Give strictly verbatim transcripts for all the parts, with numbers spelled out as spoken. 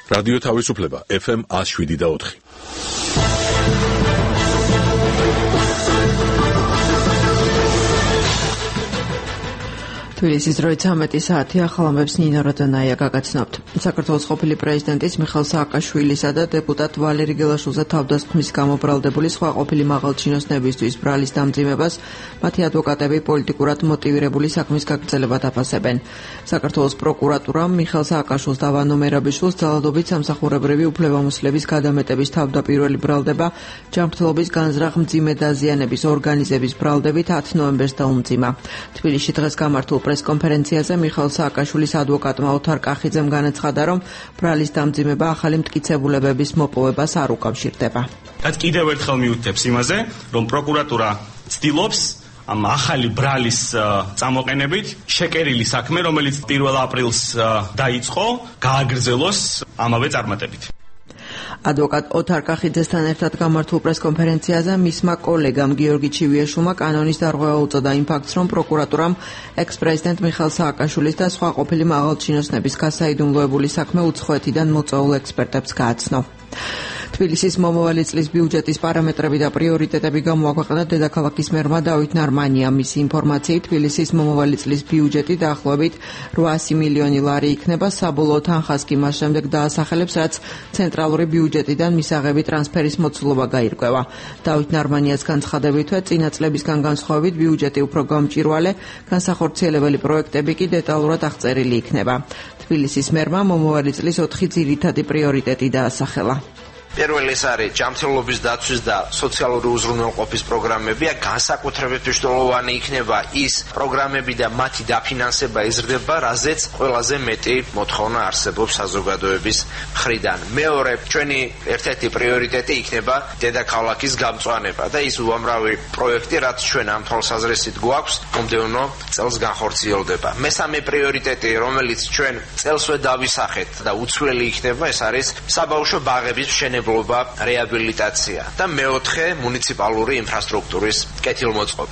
რადიო თავისუფლება ეფ ემ one oh seven და four. თბილისის დროით ცამეტი საათი ახალამებს ნინო როდანაია გაგაცნობთ. საქართველოს ყოფილი პრეზიდენტის მიხეილ სააკაშვილისა და დეპუტატ ვალერი გელაშვილზე თავდასხმის გამო ბრალდებული სხვა ყოფილი მაღალჩინოსნებისთვის ბრალის დამძიმებას მათი ადვოკატები პოლიტიკურად მოტივირებული საქმის გაგრძელებად აფასებენ. საქართველოს პროკურატურამ მიხეილ სააკაშვილს და ვანო მერაბიშვილს ძალადობით სამსახურებრივი უფლებამოსილების გადამეტების თავდაპირველი ბრალდება ჯანმრთელობის განზრახ მძიმე დაზიანების ორგანიზების ბრალდებით ათი ნოემბერს დაუმძიმა. თბილისში დღეს გამართულ პრესკონფერენციაზე მიხეილ სააკაშვილის ადვოკატმა ოთარ კახიძემ განაცხადა, რომ ბრალის დამძიმება ახალი მტკიცებულებების მოპოვებას არ უკავშირდება. რაც კიდევ ერთხელ მიუთითებს იმაზე, რომ პროკურატურა ცდილობს ამ ახალი ბრალის წამოყენებით შეკერილი საქმე, რომელიც პირველ აპრილს დაიწყო, გააგრძელოს ამავე წარმატებით. ადვოკატ ოთარ კახიძესთან ერთად გამართულ პრესკონფერენციაზე მისმა კოლეგამ გიორგი ჩივიაშვილმა კანონის დარღვევა უწოდა იმ ფაქტს, რომ პროკურატურამ ექს-პრეზიდენტ მიხეილ სააკაშვილის და სხვა ყოფილი მაღალჩინოსნების გასაიდუმლოებული საქმე უცხოეთიდან მოწვეულ ექსპერტებს გააცნო. თბილისის მომავალი წლის ბიუჯეტის პარამეტრები და პრიორიტეტები გამოაქვეყნა დედაქალაქის მერმა დავით ნარმანიამ. მისი ინფორმაციით, თბილისის მომავალი წლის ბიუჯეტი დაახლოებით oitmillion მილიონი ლარი იქნება, საბოლოო თანხას კი მას შემდეგ დაასახელებს, რაც ცენტრალური ბიუჯეტიდან მისაღები ტრანსფერის მოცულობა გაირკვევა. დავით ნარმანიას განცხადებითვე, წინა წლებისგან განსხვავებით ბიუჯეტი უფრო გამჭვირვალე, განსახორციელებელი პროექტები კი დეტალურად აღწერილი იქნება. თბილისის მერმა მომავალი წლის ოთხი ძირითადი პრიორიტეტი დაასახელა. პირველი ეს არის ჯანმრთელობის დაცვის და სოციალური უზრუნველყოფის პროგრამები. განსაკუთრებით მნიშვნელოვანი იქნება ის პროგრამები და მათი დაფინანსება იზრდება, რაზეც ყველაზე მეტი მოთხოვნა არსებობს საზოგადოების მხრიდან. მეორე, ჩვენი ერთ-ერთი პრიორიტეტი იქნება დედაქალაქის გამწვანება და ის უამრავი პროექტი, რაც ჩვენ ამ თვალსაზრისით გვაქვს, მომდევნო წელს განხორციელდება. მესამე პრიორიტეტი, რომელიც ჩვენ წელსვე დავისახეთ და უცვლელი იქნება, ეს არის საბავშვო ბაღების მშენებლობა, რეაბილიტაცია და მეოთხე მუნიციპალური ინფრასტრუქტურის კეთილმოწყობა.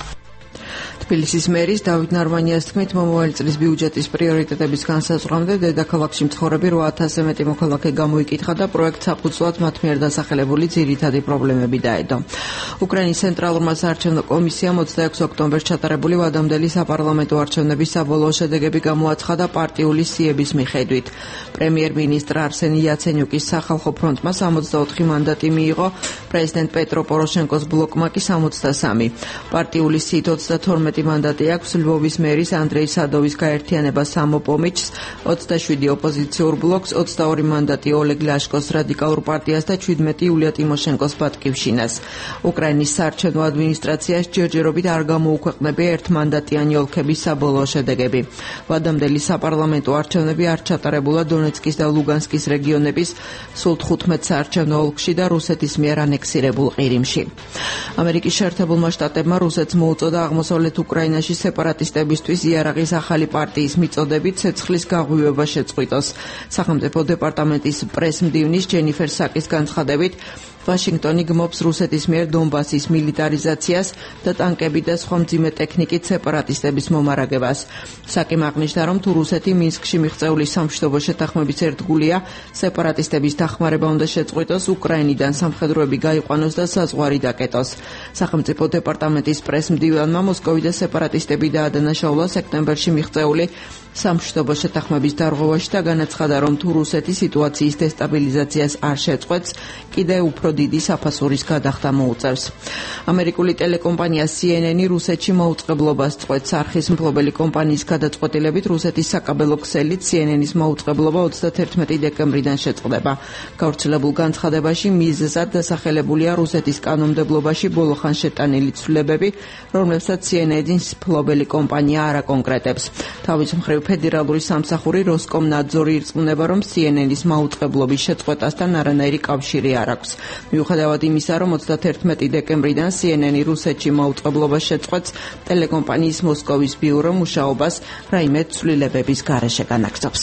თბილისის მერის დავით ნარმანიას თქმით, მომავალი წლის ბიუჯეტის პრიორიტეტების განსაზღვრამდე დედაქალაქში მცხოვრები opt ათასზე მეტი მოქალაქე გამოიკითხა და პროექტ საფუძვლად მათ მიერ დასახელებული ძირითადი პრობლემები დაედო. უკრაინის ცენტრალურმა საარჩევნო კომისიამ ოცდაექვსი ოქტომბერს ჩატარებული ვადამდელი საპარლამენტო არჩევნების საბოლოო შედეგები გამოაცხადა პარტიული სიების მიხედვით. პრემიერ-მინისტრ არსენი იაცენიუკის სახალხო ფრონტმა სამოცდაოთხი მანდატი მიიღო, პრეზიდენტ პეტრო პოროშენკოს ბლოკმა კი სამოცდასამი. პარტიული სიით ოცდათორმეტი მანდატი აქვს ლვოვის მერის ანდრეი სადოვის გაერთიანება სამოპომიჩს, ოცდაშვიდი ოპოზიციურ ბლოკს, ოცდაორი მანდატი ოლეგ ლაშკოს რადიკალურ პარტიას და შვიდმეტი იულია ტიმოშენკოს ბატკივშინას. უკრაინის საარჩევნო ადმინისტრაციას ჯერჯერობით არ გამოუქვეყნებია ერთმანდატიანი ოლქების საბოლოო შედეგები. ვადამდელი საპარლამენტო არჩევნები არ ჩატარებულა დონეცკის და ლუგანსკის რეგიონების სულ თხუთმეტ საარჩევნო ოლქში და რუსეთის მიერ ანექსირებულ ყირიმში. ამერიკის შეერთებულმა შტატებმა რუსეთს მოუწოდა აღმოსავლეთ უკრაინაში სეპარატისტებისთვის იარაღის ახალი პარტიის მიწოდებით ცეცხლის გაღვივება შეწყვიტოს. სახელმწიფო დეპარტამენტის პრესმდივნის ჯენიფერ საკის განცხადებით, ვაშინგტონი გმობს რუსეთის მიერ დონბასის მილიტარიზაციას და ტანკები და სხვა მძიმე ტექნიკით სეპარატისტების მომარაგებას. საკიმ აღნიშნა, რომ თუ რუსეთი მინსკში მიღწეული სამშვიდობო შეთანხმების ერთგულია, სეპარატისტების დახმარება უნდა შეწყვიტოს, უკრაინიდან სამხედროები გაიყვანოს და საზღვარი დაკეტოს. სახელმწიფო დეპარტამენტის პრესმდივანმა მოსკოვი და სეპარატისტები დაადანაშაულა სექტემბერში მიღწეული სამშვიდობო შეთანხმების დარღვევაში და განაცხადა, რომ თუ რუსეთი სიტუაციის დესტაბილიზაციას არ შეწყვეტს, კიდევ უფრო დიდი საფასურის გადახდა მოუწევს. ამერიკული ტელეკომპანია სი ენ ენი რუსეთში მოუწყებლობას წყვეტს. არხის მფლობელი კომპანიის გადაწყვეტილებით რუსეთის საკაბელო ქსელით სი ენ ენის მოუწყებლობა ოცდათერთმეტი დეკემბრიდან შეწყდება. გავრცელებულ განცხადებაში მიზეზად დასახელებულია რუსეთის კანონმდებლობაში ბოლოხან შეტანილი ცვლილებები, რომლებსაც სი ენ ენის მფლობელი კომპანია არ აკონკრეტებს. თავის მხრივ ფედერალური სამსახური როსკომნაძორი ირწმუნება, რომ სი ენ ენის მაუწყებლობის შეწყვეტასთან არანაირი კავშირი არ აქვს. მიუხედავად იმისა, რომ ოცდათერთმეტი დეკემბრიდან სი ენ ენი რუსეთში მაუწყებლობას შეწყვეტს, ტელეკომპანიის მოსკოვის ბიურო მუშაობას რაიმე ცვლილებების გარეშე განაგრძობს.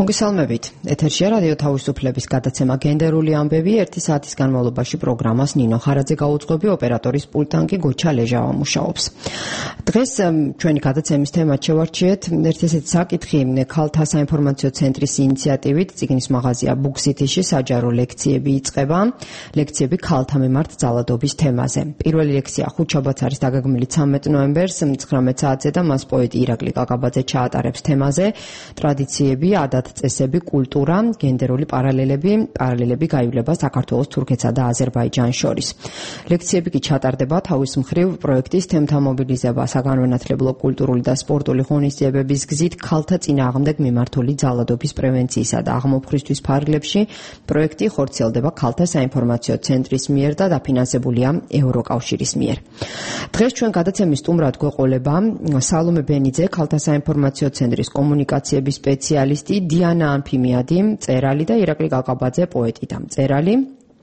მოგესალმებით. ეთერშია რადიო თავისუფლების გადაცემა გენდერული ამბები. ერთი საათის განმავლობაში პროგრამას ნინო ხარაძე გაუძღვები, ოპერატორის პულტთან კი გოჩა ლეჟავა მუშაობს. დღეს ჩვენი გადაცემის თემად შევარჩიეთ ერთ ესეთი საკითხი, ქალთა საინფორმაციო ცენტრის ინიციატივით წიგნის მაღაზია ბუქსიტიში საჯარო ლექციები იწყება. ლექციები ქალთა მიმართ ძალადობის თემაზე. პირველი ლექცია ხუთშაბათს არის დაგეგმილი ცამეტ ნოემბერს ცხრამეტ საათზე და მას პოეტი ირაკლი კაკაბაძე ჩაატარებს თემაზე. ტრადიციები, წესები, კულტურა, გენდერული პარალელები, პარალელები გაივლება საქართველოს, თურქეთსა და აზერბაიჯანს შორის. ლექციები კი ჩატარდება თავის მხრივ პროექტის თემთა მობილიზება, საგანმანათლებლო, კულტურული და სპორტული ღონისძიებების გზით ქალთა წინააღმდეგ მიმართული ძალადობის პრევენციისა და აღმოფხვრისთვის ფარგლებში. პროექტი ხორციელდება ქალთა საინფორმაციო ცენტრის მიერ და დაფინანსებულია ევროკავშირის მიერ. დღეს ჩვენ გადაცემის სტუმრად გვეყოლება სალომე ბენიძე, ქალთა საინფორმაციო ცენტრის კომუნიკაციების სპეციალისტი, დიანა ანფიმიადი, მწერალი და ირაკლი კაკაბაძე, პოეტი და მწერალი.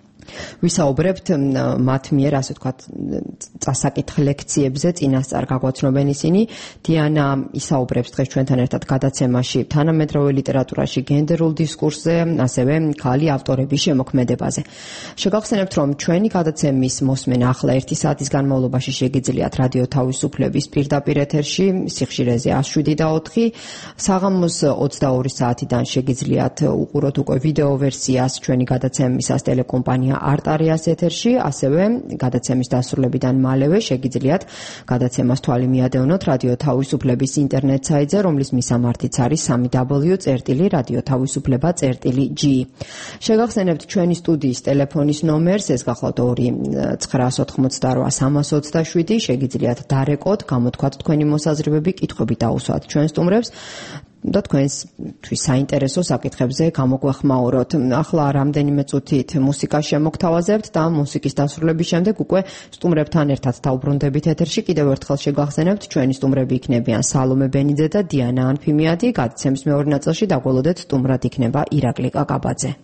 ვისაუბრებთ მათ მიერ, ასე ვთქვათ, წასაკითხ ლექციებზე, წინასწარ გაგვაცნობენ ისინი. დიანა ისაუბრებს დღეს ჩვენთან ერთად გადაცემაში თანამედროვე ლიტერატურაში გენდერულ დისკურსზე, ასევე ქალი ავტორების შემოქმედებაზე. შეგახსენებთ, რომ ჩვენი გადაცემის მოსმენა ახლა ერთი საათის განმავლობაში შეგიძლიათ რადიო თავისუფლების პირდაპირ ეთერში, სიხშირეზე ათს შვიდი და ოთხი, საღამოს ოცდაორი საათიდან შეგიძლიათ უყუროთ უკვე ვიდეო ვერსიას ჩვენი გადაცემისას ტელეკომპანია არტარიას ეთერში, ასევე გადაცემის დასრულებიდან მალევე შეგიძლიათ გადაცემას თვალი მიადევნოთ რადიო თავისუფლების ინტერნეტ საიტზე, რომლის მისამართიც არის სამი დაბლიუ წერტილი რადიო თავისუფლება წერტილი ჯი. შეგახსენებთ ჩვენი სტუდიის ტელეფონის ნომერს, ეს გახლავთ ორი ცხრაას ოთხმოცდარვა სამას ოცდაშვიდი, შეგიძლიათ დარეკოთ, გამოთქვათ თქვენი მოსაზრებები, კითხვები დაუსვათ ჩვენ სტუმრებს და თქვენთვის საინტერესო საკითხებზე გამოგვეხმაუროთ. ახლა რამდენიმე წუთით მუსიკა შემოგთავაზებთ და მუსიკის დასრულების შემდეგ უკვე სტუმრებთან ერთად დავბრუნდებით ეთერში. კიდევ ერთხელ შეგახსენებთ, ჩვენი სტუმრები იქნებიან სალომე ბენიძე და დიანა ანფიმიადი. გადაცემის მეორე ნაწილში დაგველოდეთ სტუმრად იქნება ირაკლი კაკაბაძე.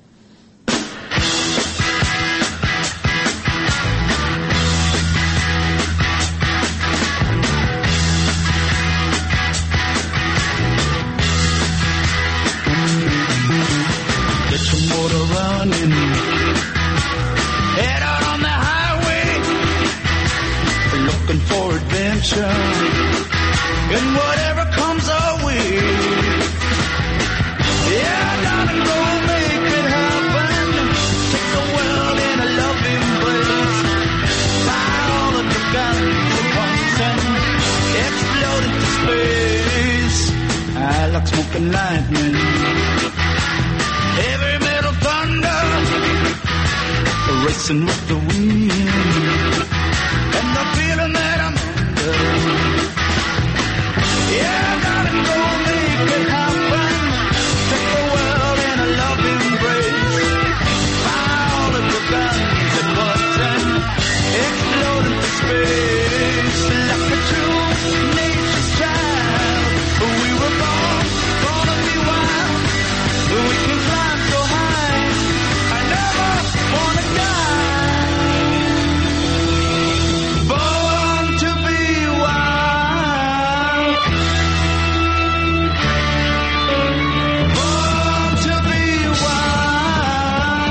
Head out on the highway, looking for adventure, and whatever comes our way. Yeah, darling, go make it happen. Take the world in a loving embrace. Fire all of your guns at once and explode into space. I like smoking lightning. Heavy metal thunder, racing with the wind, and the feeling that I'm under. Yeah, darling, go make it happen. Take the world in a loving embrace. Fire all of your guns at once and explode into space. Like a true nature's child, we were born, born to be wild. We can climb so high, I never wanna die. Born to be wild. Born to be wild.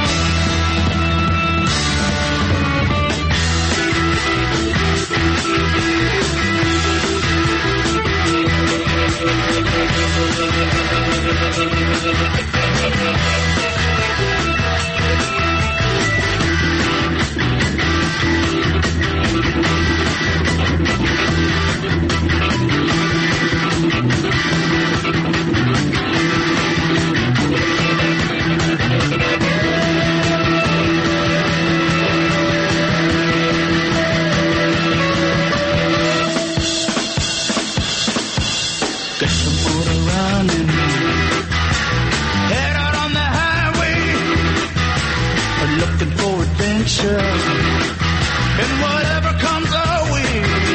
Get some motor running. Head out on the highway, looking for adventure, and whatever comes our way.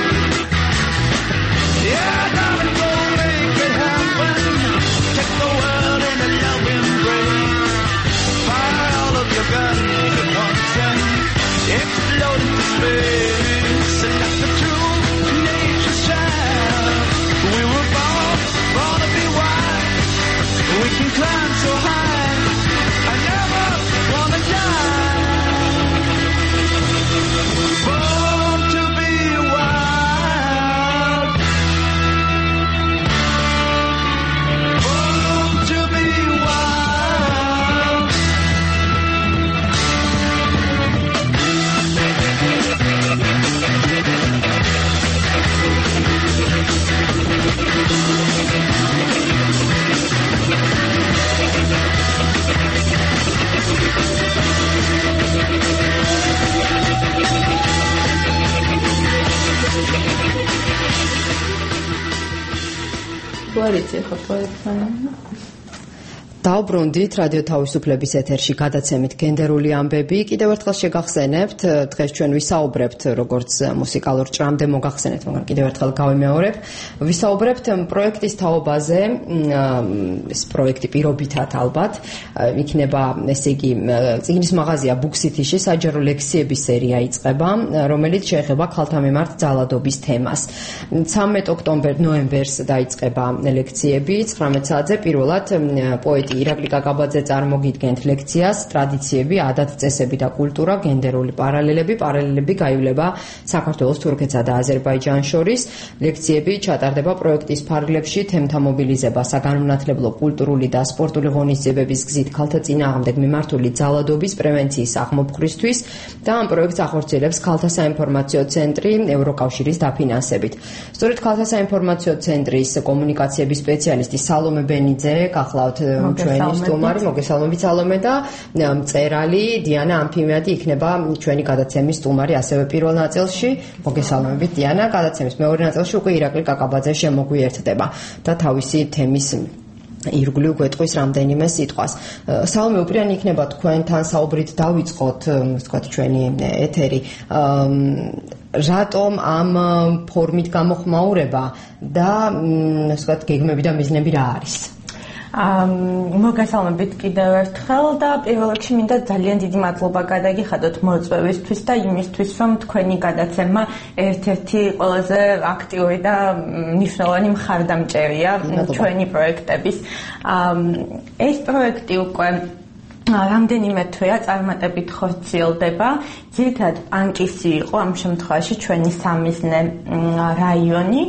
Yeah, darling, go make it happen. Take the world in a love embrace. Fire all of your guns at once and explode into space. Like the true nature's child, we were born, born to be wild. We can climb so არ იცი ხო პროექტთან. დავბრუნდით რადიო თავისუფლების ეთერში გადაცემით გენდერული ამბები. კიდევ ერთხელ შეგახსენებთ, დღეს ჩვენ ვისაუბრებთ როგორც მუსიკალურ ჭრამდე მოგახსენეთ, მაგრამ კიდევ ერთხელ გავიმეორებ, ვისაუბრებთ პროექტის თაობაზე. ეს პროექტი პირობითად ალბათ იქნება, ესე იგი, წიგნის მაღაზია ბუქსითიში საჯარო ლექციების სერია იწყება, რომელიც შეეხება ქალთა მიმართ ძალადობის თემას. ცამეტ ოქტომბერ ნოემბერს დაიწყება ლექციები, ცხრამეტ საათზე პირველად პოეტი ირაკლი კაკაბაძე წარმოგიდგენთ ლექციას ტრადიციები, ადათ-წესები და კულტურა, გენდერული პარალელები, პარალელები გაივლება საქართველოს, თურქეთსა და აზერბაიჯანს შორის. ლექციები ჩატარდება პროექტის ფარგლებში, თემთა მობილიზება, საგანმანათლებლო, კულტურული და სპორტული ღონისძიებების გზით ქალთა წინააღმდეგ მიმართული ძალადობის პრევენციის აღმოფხვრისთვის და ამ პროექტს ახორციელებს ქალთა საინფორმაციო ცენტრი ევროკავშირის დაფინანსებით. სწორედ ქალთა საინფორმაციო ცენტრის კომუნიკაციების სპეციალისტი სალომე ბენიძე გახლავთ ჩვენი სტუმარი, მოგესალმებით სალომე და მწერალი დიანა ამფიმიადი იქნება ჩვენი გადაცემის სტუმარი ასევე პირველ ნაწილში. მოგესალმებით დიანა, გადაცემის მეორე ნაწილში უკვე ირაკლი კაკაბაძე შემოგვიერთდება და თავისი თემის ირგვლივ გვეტყვის რამდენიმე სიტყვას. სალომე, უპირან იქნება თქვენთან საუბრით დავიწყოთ, ვთქვათ, ჩვენი ეთერი. რატომ ამ ფორმით გამოხმაურება და ვთქვათ, გეგმები და მიზნები რა არის? მოგესალმებით კიდევ ერთხელ და პირველ რიგში მინდა ძალიან დიდი მადლობა გადაგიხადოთ მოწვევისთვის და იმისთვის, რომ თქვენი გადაცემა ერთ-ერთი ყველაზე აქტიური და მნიშვნელოვანი მხარდამჭერია ჩვენი პროექტების. ეს პროექტი უკვე რამდენიმე თვეა წარმატებით ხორციელდება. ძირითადად პანკისი იყო ამ შემთხვევაში ჩვენი სამიზნე რაიონი,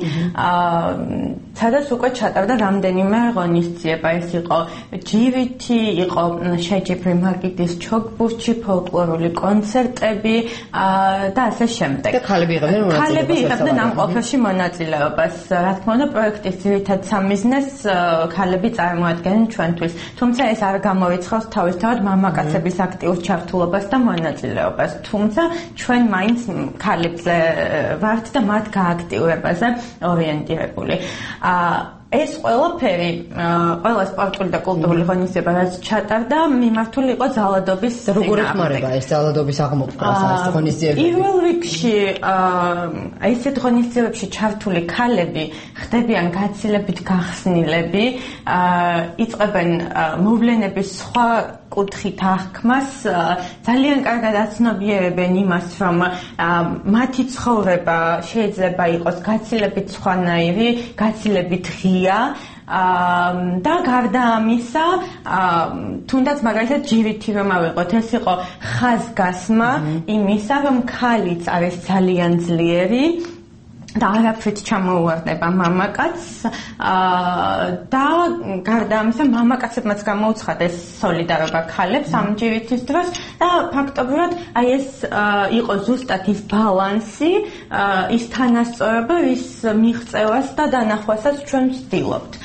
სადაც უკვე ჩატარდა რამდენიმე ღონისძიება. ეს იყო ჯივითი, იყო შეჯიბრი მარკიტის ჩოგბურთში, ფოლკლორული კონცერტები და ასე შემდეგ. და ქალები იღებდნენ მონაწილეობას. ქალები იღებდნენ ამ ყოფაში მონაწილეობას. რა თქმა უნდა, პროექტის ძირითად სამიზნეს ქალები წარმოადგენენ ჩვენთვის. თუმცა ეს არ გამორიცხავს თავისთავად მამაკაცების აქტიურ ჩართულობას და მონაწილეობას. თუმცა ჩვენ მაინც ქალებზე ვართ და მათ გააქტიურებაზე ორიენტირებული. ეს ყველაფერი, ყველა სპორტული და კულტურული ღონისძიება, რაც ჩატარდა, მიმართული იყო ძალადობის როგორ ეხმარება ეს ძალადობის აღმოფხვრას ეს ღონისძიებები? პირველ რიგში ესეთ ღონისძიებებში ჩართული ქალები ხდებიან გაცილებით გახსნილები, იწყებენ მოვლენების სხვა კუთხით აღქმას, ძალიან კარგად აცნობიერებენ იმას, რომ მათი ცხოვრება შეიძლება იყოს გაცილებით სხვანაირი, გაცილებით ღია და გარდა ამისა, თუნდაც მაგალითად ჯივითი რომ ავიღოთ, ეს იყო ხაზგასმა იმისა, რომ ქალიც არის ძალიან ძლიერი და არაფრით ჩამოუვარდება მამაკაცს და გარდა ამისა მამაკაცებმაც გამოუცხადეს სოლიდარობა ქალებს ამ ჯივითის დროს და ფაქტობრივად აი ეს იყო ზუსტად ის ბალანსი, ის თანასწორობა, რის მიღწევას და დანახვასაც ჩვენ ვცდილობთ.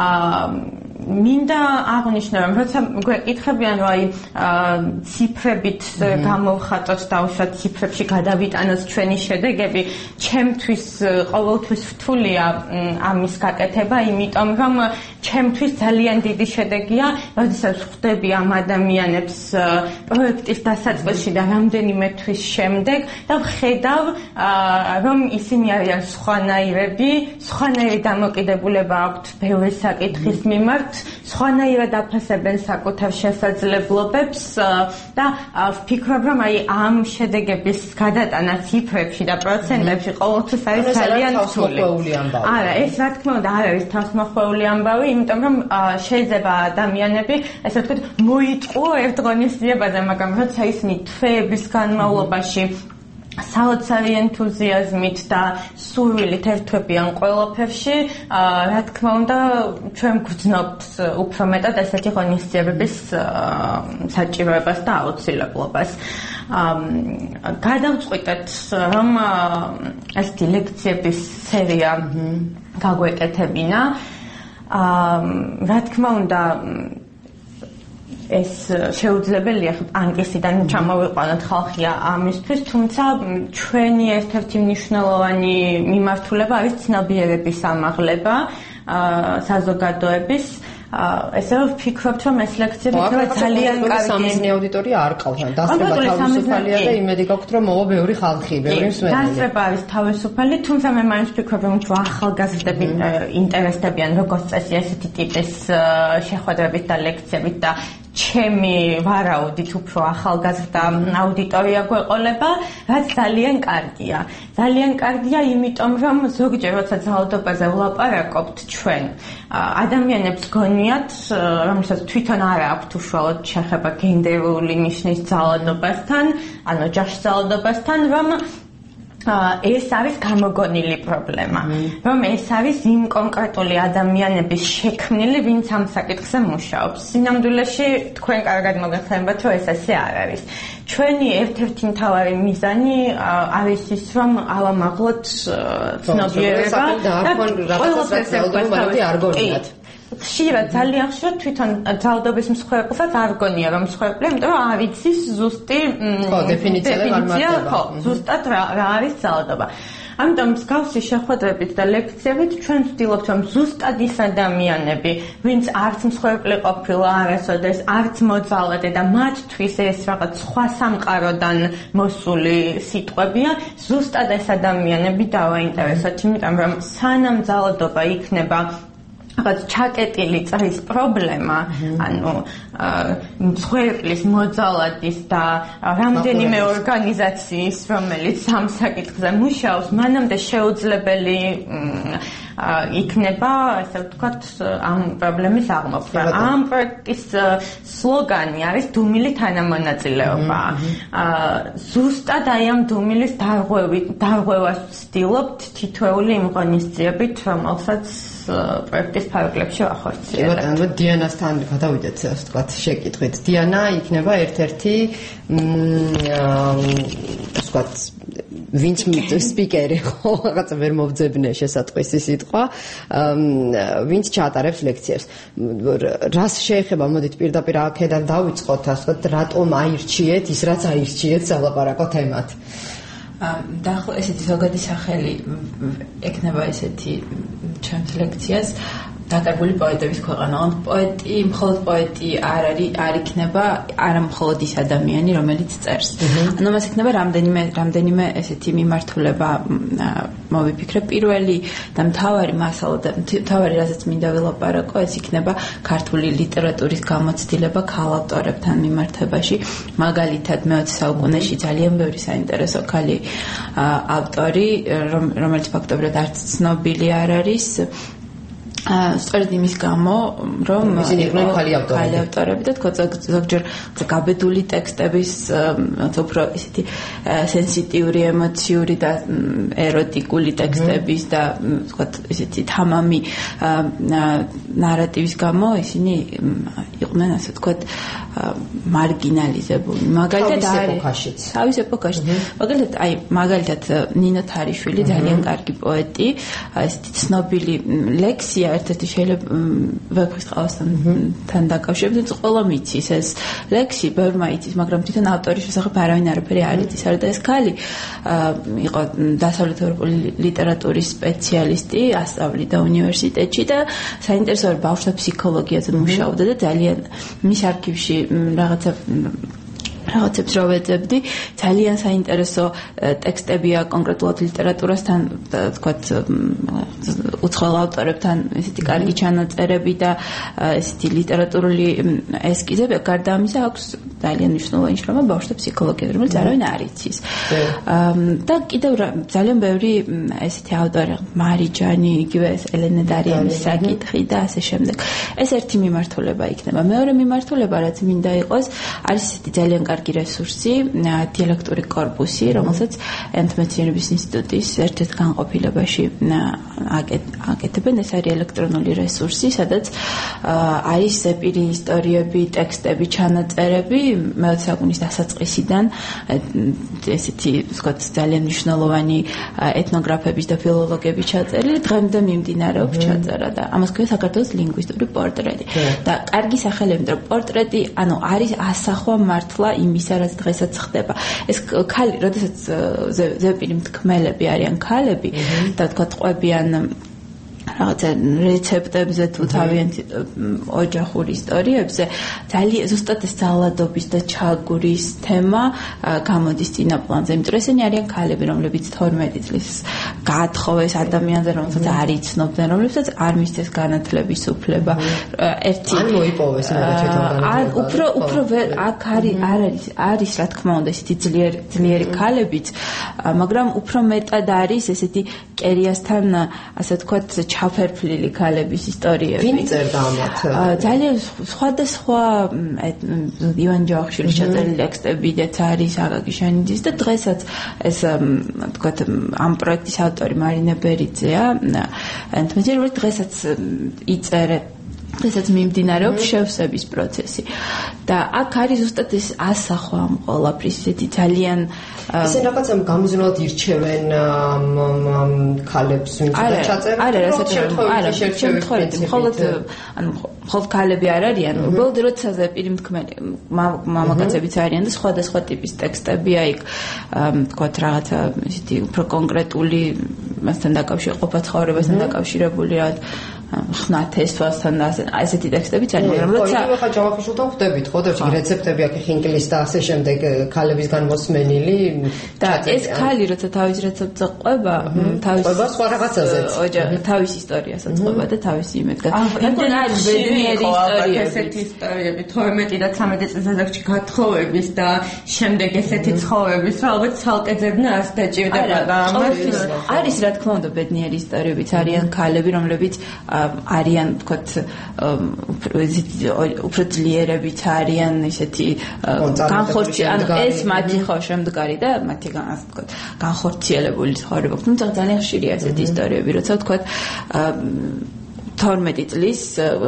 მინდა აღნიშნო, რომ როცა გვეკითხებიან, რომ აი ციფრებით გამოვხატოთ და უშუალოდ ციფრებში გადავიტანოთ ჩვენი შედეგები, ჩემთვის ყოველთვის რთულია ამის გაკეთება, იმიტომ რომ ჩემთვის ძალიან დიდი შედეგია, როდესაც ხვდები ამ ადამიანებს პროექტის დასაწყისში და რამდენიმე თვის შემდეგ და ვხედავ, რომ ისინი არიან სხვანაირები, სხვანაირი დამოკიდებულება აქვთ ბევრი საკითხის მიმართ, სხვანაირად აფასებენ საკუთარ შესაძლებლობებს და ვფიქრობ, რომ აი ამ შედეგების გადატანა ციფრებში და პროცენტებში ყოველთვის არის ძალიან რთული. არა, ეს რა თქმა უნდა არ არის თავსმოხვეული ამბავი, იმიტომ რომ შეიძლება ადამიანები, ესე ვთქვათ, მოიტყუო ერთ ღონისძიებაზე, მაგრამ როცა ისინი თვეების განმავლობაში საოცარი ენთუზიაზმით და სურვილით ერთვებიან ყველაფერში, რა თქმა უნდა, ჩვენ გვგრძნობთ უფრო მეტად ესეთი ღონისძიებების საჭიროებას და აუცილებლობას. გადავწყვიტეთ, რომ ესეთი ლექციების სერია გაგვეკეთებინა. რა თქმა უნდა, ეს შეუძლებელია პანკისიდან ჩამოვიყვანოთ ხალხია ამისთვის, თუმცა ჩვენი ერთ-ერთი მნიშვნელოვანი მიმართულება არის ცნობიერების ამაღლება საზოგადოების ესე ვფიქრობთ, რომ ეს ლექციები ძალიან კარგი სამიზნე აუდიტორია არ ყავს. დასწრება თავისუფალია და იმედი გაქვთ, რომ მოვა ბევრი ხალხი, ბევრი მსმენელი. დასწრება არის თავისუფალი, თუმცა მე მაინც ვფიქრობ, რომ ჩვენ ახალგაზრდები ინტერესდებიან როგორც წესი ესეთი ტიპის შეხვედრებით და ლექციებით და ჩემი ვარაუდით უფრო ახალგაზრდა აუდიტორია გვეყოლება, რაც ძალიან კარგია. ძალიან კარგია, იმიტომ რომ ზოგჯერ როცა ძალადობაზე ვლაპარაკობთ ჩვენ, ადამიანებს გონიათ, რომელსაც თვითონ არ აქვთ უშუალოდ შეხება გენდერული ნიშნის ძალადობასთან, ანუ ოჯახში ძალადობასთან, რომ ეს არის გამოგონილი პრობლემა, რომ ეს არის იმ კონკრეტული ადამიანების შექმნილი, ვინც ამ საკითხზე მუშაობს. სინამდვილეში თქვენ კარგად მოგეხსენებათ, რომ ეს ასე არ არის. ჩვენი ერთ-ერთი მთავარი მიზანი არის ის, რომ ავამაღლოთ ცნობიერება და ყველაფერს არ გონიათ. ხშირად, ძალიან ხშირად თვითონ ძალადობის მსხვერპლსაც არ გონია, რომ მსხვერპლია, იმიტომ რომ არ იცის ზუსტი დეფინიცია, ხო, ზუსტად რა არის ძალადობა. ამიტომ მსგავსი შეხვედრებით და ლექციებით ჩვენ ვცდილობთ, რომ ზუსტად ის ადამიანები, ვინც არც მსხვერპლი ყოფილა არასოდეს, არც მოძალადე და მათთვის ეს რაღაც სხვა სამყაროდან მოსული სიტყვებია, ზუსტად ეს ადამიანები დავაინტერესოთ, იმიტომ რომ სანამ ძალადობა იქნება რაღაც ჩაკეტილი წრის პრობლემა, ანუ მსხვერპლის, მოძალადის და რამდენიმე ორგანიზაციის, რომელიც ამ საკითხზე მუშაობს, მანამდე შეუძლებელი იქნება, ასე ვთქვათ, ამ პრობლემის აღმოფხვრა. ამ პროექტის სლოგანი არის დუმილი თანამონაწილეობა. ზუსტად აი ამ დუმილის დარღვევას ვცდილობთ თითოეული იმ ღონისძიებით, რომელსაც პროექტის ფარგლებში ვახორციელებთ. ბატონო, დიანასთან გადავიდეთ, ასე ვთქვათ, შეკითხვით. დიანა იქნება ერთ-ერთი ასე ვთქვათ, ვინც სპიკერი ხო, რაღაცა ვერ მოვძებნე შესატყვისი სიტყვა, ვინც ჩაატარებს ლექციებს. რას შეეხება, მოდით პირდაპირ აქედან დავიწყოთ, ასე ვთქვათ, რატომ აირჩიეთ ის, რაც აირჩიეთ სალაპარაკო თემად? დაახლოებით ესეთი ზოგადი სახელი ექნება ესეთი ჩემს ლექციას დაკარგული პოეტების ქვეყანა. პოეტი, მხოლოდ პოეტი არ არის, არ იქნება არა მხოლოდ ის ადამიანი, რომელიც წერს. ანუ მას იქნება რამდენიმე რამდენიმე ესეთი მიმართულება მოვიფიქრე. პირველი და მთავარი მასალა და მთავარი რაზეც მინდა ვილაპარაკო, ეს იქნება ქართული ლიტერატურის გამოცდილება ქალ ავტორებთან მიმართებაში. მაგალითად, მეოცე საუკუნეში ძალიან ბევრი საინტერესო ქალი ავტორი, რომელიც ფაქტობრივად არც ცნობილი არ არის. სწორედ იმის გამო, რომ ისინი იყვნენ ქალი ავტორები და თქო ზოგჯერ გაბედული ტექსტების უფრო ისეთი სენსიტიური, ემოციური და ეროტიკული ტექსტების და თქო ისეთი თამამი ნარატივის გამო ისინი იყვნენ ასე თქო მარგინალიზებული. მაგალითად ეპოქაშიც. თავის ეპოქაში. მაგალითად, აი, მაგალითად ნინო თარიშვილი ძალიან კარგი პოეტი, ესეთი ცნობილი ლექსია ერთ-ერთი შეიძლება ვეფხვის ყავასთან დაკავშირებით, ყველა მიცის ეს ლექსი, ბევრმა იცის, მაგრამ თვითონ ავტორის შესახებ არავინ არაფერი არ იცის. არა და ეს ქალი იყო დასავლეთ ევროპული ლიტერატურის სპეციალისტი, ასწავლიდა უნივერსიტეტში და საინტერესო ბავშვთა ფსიქოლოგიაზე მუშაობდა და ძალიან მის არქივში რაღაცა რაღაცებს რო ვეძებდი, ძალიან საინტერესო ტექსტებია კონკრეტულად ლიტერატურასთან, თქვათ, უცხოელ ავტორებთან, ესეთი კარგი ჩანაწერები და ესეთი ლიტერატურული ესკიზები. გარდა ამისა, აქვს ძალიან მნიშვნელოვანი შრომა ბავშვთა ფსიქოლოგიაზე, რომელიც არავინ არ იცის. და კიდევ ძალიან ბევრი ესეთი ავტორი, მარიჯანი, იგივე ელენე დარიანის საკითხი და ასე შემდეგ. ეს ერთი მიმართულება იქნება. მეორე მიმართულება, რაც მინდა იყოს, არის ესეთი ძალიან კარგი რესურსი, დიალექტური კორპუსი, რომელსაც ენტმეცნიერების ინსტიტუტის ერთ-ერთ განყოფილებაში აკეთებენ. ეს არის ელექტრონული რესურსი, სადაც არის ზეპირი ისტორიები, ტექსტები, ჩანაწერები მეოცე საუკუნის დასაწყისიდან, ესეთი ვთქვათ ძალიან მნიშვნელოვანი ეთნოგრაფების და ფილოლოგების ჩაწერილი, დღემდე მიმდინარეობს ჩაწერა და ამას ქვია საქართველოს ლინგვისტური პორტრეტი. და კარგი სახელები, რომ პორტრეტი, ანუ არის ასახვა მართლა იმისა, რაც დღესაც ხდება. ეს ქალი, როდესაც ზეპირი მთქმელები არიან ქალები და თქვა ყვებიან რაღაცა რეცეპტებზე თუ თავიანთი ოჯახური ისტორიებზე ძალიან ზუსტად ეს ძალადობის და ჩაგურის თემა გამოდის წინაპლანზე, იმიტომ რომ ესენი არიან ქალები, რომლებიც თორმეტი წლის გაათხოვეს ადამიანზე, რომელსაც არ იცნობდნენ, რომლებსაც არ მისცეს განათლების უფლება. ერთი ან მოიპოვეს მერე თვითონ განათლება. ან უფრო უფრო აქ არის არ არის არის რა თქმა უნდა ესეთი ძლიერი ძლიერი ქალებიც, მაგრამ უფრო მეტად არის ესეთი კერიასთან ასე ვთქვათ ჩაფერფლილი ქალების ისტორიები. ვინ წერდა ამათ? ძალიან სხვადასხვა ივან ჯავახიშვილის ჩაწერილი ტექსტებიც არის აკაკი შანიძის და დღესაც ეს ვთქვათ ამ პროექტის ავტორი მარინე ბერიძეა. თუმცა დღესაც იწერე დღესაც მიმდინარეობს შევსების პროცესი და აქ არის ზუსტად ეს ასახვა ამ ყველაფრის ესეთი ძალიან ისე რაღაცა გამიზნულად ირჩევენ ქალებს ვინც და ჩაწერენ არა რასაც არა შემთხვევით მხოლოდ ანუ მხოლოდ ქალები არ არიან უბრალოდ როცა ზეპირი მთქმელი მამაკაცებიც არიან და სხვადასხვა ტიპის ტექსტებია იქ ვთქვათ რაღაცა ესეთი უფრო კონკრეტული მასთან დაკავშირებული ყოფა ცხოვრებასთან დაკავშირებული რაღაც ხნათესვასთან და ასეთი ტექსტებიც არის, მაგრამ როცა ხო, ხა ჯავახიშვილთან ხვდებით, ხო და რეცეპტები აქ ხინკლის და ასე შემდეგ ქალებისგან მოსმენილი და ეს ქალი როცა თავის რეცეპტზე ყვება, თავის ყვება სხვა რაღაცაზეც. თავის ისტორიასაც ყვება და თავის იმედგან. ეგონ არის ბედნიერი ისტორიები, ესეთი ისტორიები, თორმეტი და ცამეტი წლის ასაკში გათხოვების და შემდეგ ესეთი ცხოვრების, რა ალბათ ცალკე ძებნა არც დაჭირდება და ამას არის რა თქმა უნდა ბედნიერი ისტორიებიც არიან ქალები, რომლებიც არიან ვთქვათ უფრო ძლიერებიც არიან ისეთი განხორციელებული ანუ ეს მათი ხო შემდგარი და მათი ასე ვთქვათ განხორციელებული ცხოვრება. თუმცა ძალიან ხშირია ესეთი ისტორიები, როცა ვთქვათ თორმეტი წლის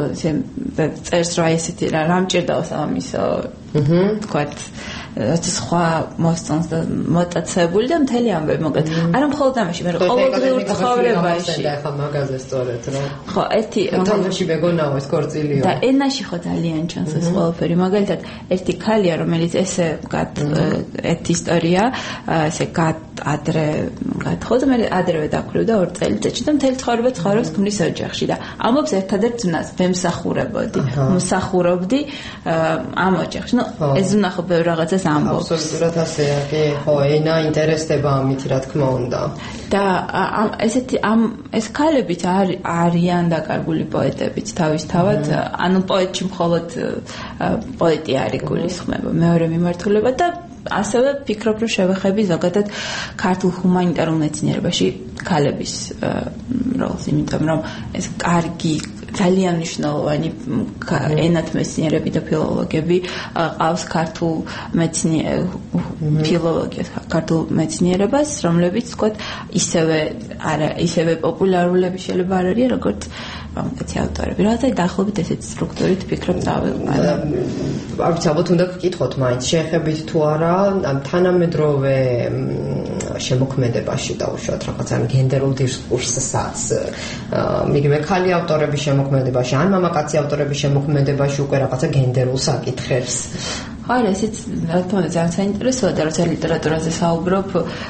წერს რა ესეთი რა მჭირდაოს ამისო ვთქვათ სხვა მოსწონს და მოტაცებული და მთელი ამბები მოკლედ არა მხოლოდ ამაში მე ყოველდღიურ ცხოვრებაში და ხა მაგაზე სწორედ რა ხო ერთი თამაში მეგონაო ეს ქორწილიო და ენაში ხო ძალიან ჩანს ეს ყველაფერი მაგალითად ერთი ქალია რომელიც ესე გად ერთ ისტორია ესე გად ადრე გათხოვდა მე ადრევე დაქვრივდა ორ წელიწადში და მთელი ცხოვრება ცხოვრობს ქმრის ოჯახში და ამბობს ერთადერთ ძმას ვემსახურებოდი მსახურობდი ამ ოჯახში ნუ ეს ვნახო ბევრ რაღაცას ამბობს აბსოლუტურად ასეა კი ხო ენა ინტერესდება ამით რა თქმა უნდა და ესეთი ამ ეს ქალებიც არიან დაკარგული პოეტებიც თავისთავად ანუ პოეტში მხოლოდ პოეტი არის გულისხმება მეორე მიმართულება და ასევე ფიქრობ რომ შევეხები ზოგადად ქართულ ჰუმანიტარულ მეცნიერებაში ქალების როლს იმიტომ რომ ეს კარგი ძალიან მნიშვნელოვანი ენათმეცნიერები და ფილოლოგები ყავს ქართულ მეცნიერ ფილოლოგიას ქართულ მეცნიერებას რომლებიც ვთქვათ ისევე არა ისევე პოპულარულები შეიძლება არ არიან როგორც მამაკაცი ავტორები რაღაცა დაახლოებით ესეთი სტრუქტურით ფიქრობ წავეყარა არ ვიცი ალბათ უნდა გკითხოთ მაინც შეეხებით თუ არა თანამედროვე შემოქმედებაში დაუშვათ რაღაცა გენდერულ დისკურსსაც მიგივე ქალი ავტორების შემოქმედებაში ან მამაკაცი ავტორების შემოქმედებაში უკვე რაღაცა გენდერულ საკითხებს არა ესეც რა თქმა უნდა ძალიან საინტერესოა და როცა ლიტერატურაზე საუბრობ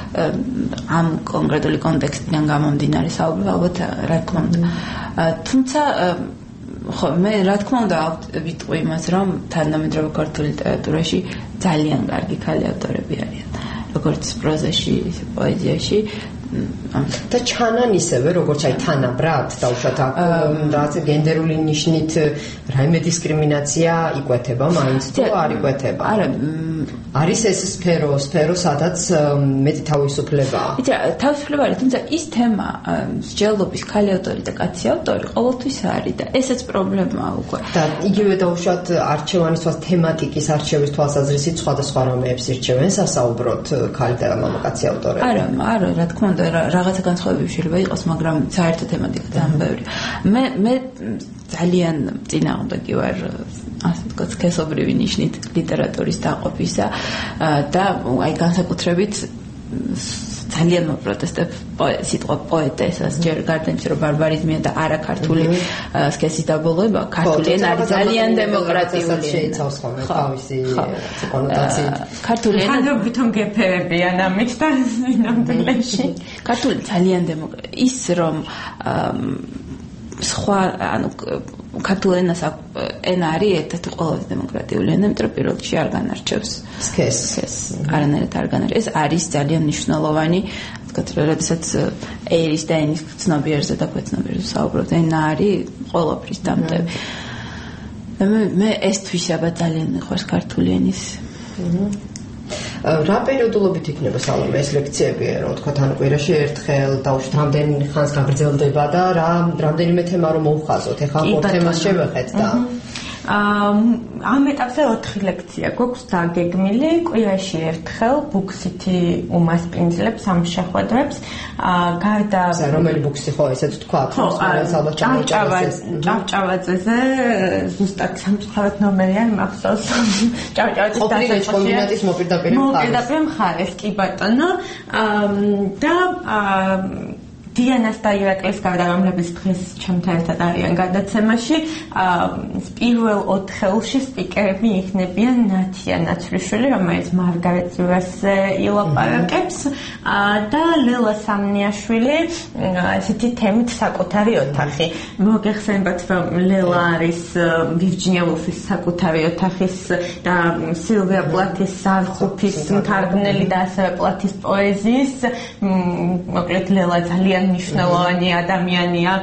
ამ კონკრეტული კონტექსტიდან გამომდინარე საუბრობ ალბათ რა თქმა უნდა თუმცა ხო მე რა თქმა უნდა ვიტყვი იმას რომ თანამედროვე ქართულ ლიტერატურაში ძალიან კარგი ქალი ავტორები არიან როგორც პროზაში პოეზიაში და ჩანან ისევე როგორც აი თანაბრად დაუშვათ აქ რაღაც გენდერული ნიშნით რაიმე დისკრიმინაცია იკვეთება მაინც თუ არ იკვეთება არა არის ეს სფერო სფერო სადაც მეტი თავისუფლებაა იცი თავისუფლება არის თუმცა ის თემა მსჯელობის ქალი ავტორი და კაცი ავტორი ყოველთვის არის და ესეც პრობლემაა უკვე და იგივე დაუშვათ არჩევანის თემატიკის არჩევის თვალსაზრისით სხვადასხვა რამეებს ირჩევენ სასაუბროდ ქალი და მამაკაცი ავტორები არა არა რა თქმა უნდა რაღაცა განსხვავებები შეიძლება იყოს, მაგრამ საერთო თემატიკა ძალიან ბევრია. მე მე ძალიან წინააღმდეგი ვარ ასე ვთქვათ, სქესობრივი ნიშნით ლიტერატურის დაყოფისა და აი განსაკუთრებით ძალიან მოპროტესტებ სიტყვა პოეტესას ჯერ გარდა იმისა რომ ბარბარიზმია და არა ქართული სქესის დაბოლოება ქართული ენა არის ძალიან დემოკრატიული შეიცავს ხოლმე თავისი კონოტაციით ქართული ენა ხანდობითონ გეფერებიან ამით და ნამდვილებში ქართული ძალიან დემოკრატიული ის რომ სხვა ანუ ქართულ ენას ენა არის ერთ-ერთი ყველაზე დემოკრატიული ენა, იმიტომ რომ პირველ რიგში არ განარჩევს სქესს. არანაირად არ განარჩევს. ეს არის ძალიან მნიშვნელოვანი, თქვათ, როდესაც ერის და ენის ცნობიერზე და ქვეცნობიერზე საუბრობთ, ენა არის ყველაფრის დამტევი. მე მე ეს თვისება ძალიან მიყვარს ქართული ენის. რა პერიოდულობით იქნება სალომე ეს ლექციები, რომ თქვა თან კვირაში ერთხელ დაუშვით რამდენი ხანს გაგრძელდება და რა რამდენიმე თემა რომ მოუხაზოთ. ეხლა ორ თემას შევეხეთ და ამ ეტაპზე ოთხი ლექცია გვაქვს დაგეგმილი, კვირაში ერთხელ ბუქსითი უმასპინძლებს ამ შეხვედრებს. გარდა რომელი ბუქსი ხო ესეც თქვა, ალბათ ჭავჭავაძეზე ზუსტად სამწუხაროდ ნომერი არ მახსოვს. ჭავჭავაძის დასაწყისში მოპირდაპირე მხარეს. მოპირდაპირე მხარეს, კი ბატონო. და დიანას და ირაკლის გარდა, რომლებიც დღეს ჩემთან ერთად არიან გადაცემაში, პირველ ოთხეულში სპიკერები იქნებიან ნათია ნაცრიშვილი, რომელიც მარგარეტ ძურასზე ილაპარაკებს, და ლელა სამნიაშვილი, ესეთი თემით საკუთარი ოთახი. მოგეხსენებათ, რომ ლელა არის ვირჯინია ვულფის საკუთარი ოთახის და სილვია პლათის ზარხუფის მთარგმნელი და ასევე პლათის პოეზიის. მოკლედ ლელა ძალიან მნიშვნელოვანი ადამიანია,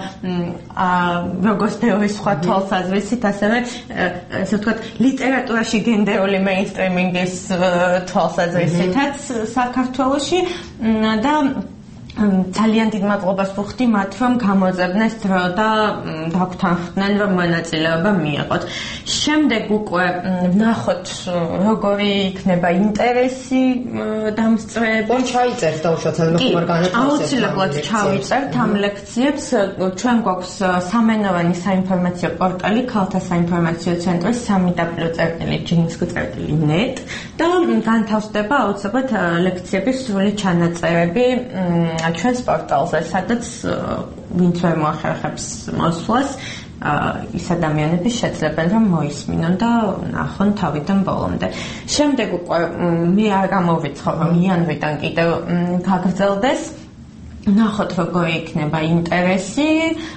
როგორც ბევრი სხვა თვალსაზრისით, ასევე ესე ვთქვათ, ლიტერატურაში გენდერული მეინსტრიმინგის თვალსაზრისითაც საქართველოში და ძალიან დიდ მადლობას ვუხდი მათ, რომ გამოძებნეს დრო და დაგვთანხმდნენ, რომ მონაწილეობა მიიღოთ. შემდეგ უკვე ვნახოთ, როგორი იქნება ინტერესი დამსწრეები. ჩაიწერთ დაუშვათ ხმარ განათავსებთ. აუცილებლად ჩავიწერთ ამ ლექციებს. ჩვენ გვაქვს სამენოვანი საინფორმაციო პორტალი ქალთა საინფორმაციო ცენტრი სამი დაბლიუ წერტილი ჯინსკი წერტილი net და განთავსდება აუცილებლად ლექციების სრული ჩანაწერები ჩვენს პორტალზე, სადაც ვინც ვერ მოახერხებს მოსვლას, ის ადამიანები შეძლებენ რომ მოისმინონ და ნახონ თავიდან ბოლომდე. შემდეგ უკვე მე არ გამოვიწყო, რომ იანვრიდან კიდევ გაგრძელდეს. ნახოთ როგორი იქნება ინტერესი.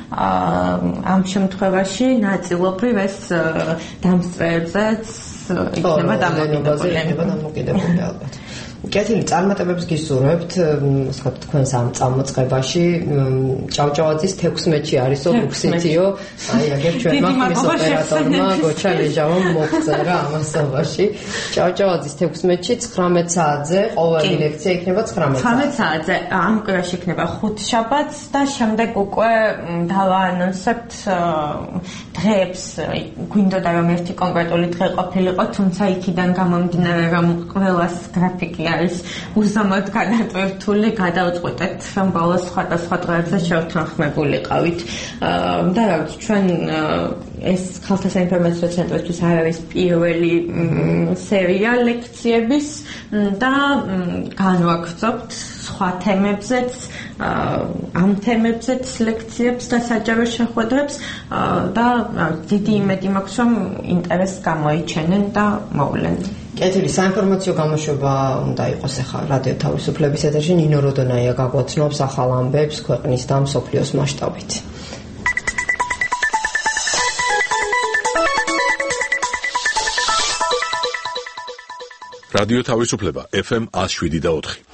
ამ შემთხვევაში ნაწილობრივ ეს დამსწრეებზეც იქნება დამოკიდებული ალბათ. კეთილი წარმატებებს გისურვებთ, ვთქვათ, თქვენს ამ წამოწყებაში. ჭავჭავაძის თექვსმეტში არისო ბუქსითიო, აი აგერ ჩვენმა ხმის ოპერატორმა გოჩა ლეჟავომ მოხწერა ამასობაში. ჭავჭავაძის თექვსმეტში ცხრამეტ საათზე ყოველი ლექცია იქნება ცხრამეტ საათზე. ამ კვირაში იქნება ხუთშაბათს და შემდეგ უკვე დავაანონსებთ დღეებს. გვინდოდა რომ ერთი კონკრეტული დღე ყოფილიყო, თუმცა იქიდან გამომდინარე რომ ყველას გრაფიკი არის უზომოდ განატვირთული, გადავწყვეტეთ, რომ ბოლოს სხვადასხვა დღეებზე შევთანხმებულიყავით. და რა ვიცი, ჩვენ ეს ქალთა საინფორმაციო ცენტრისთვის არ არის პირველი სერია ლექციების და განვაგრძობთ სხვა თემებზეც, ამ თემებზეც ლექციებს და საჯარო შეხვედრებს და დიდი იმედი მაქვს, რომ ინტერესს გამოიჩენენ და მოვლენ. კეთილი საინფორმაციო გამოშვება უნდა იყოს ახლა რადიო თავისუფლების ეთერში. ნინო როდონაია გაგვაცნობს ახალ ამბებს ქვეყნის და მსოფლიოს მასშტაბით. რადიო თავისუფლება ეფ ემ one oh seven და four.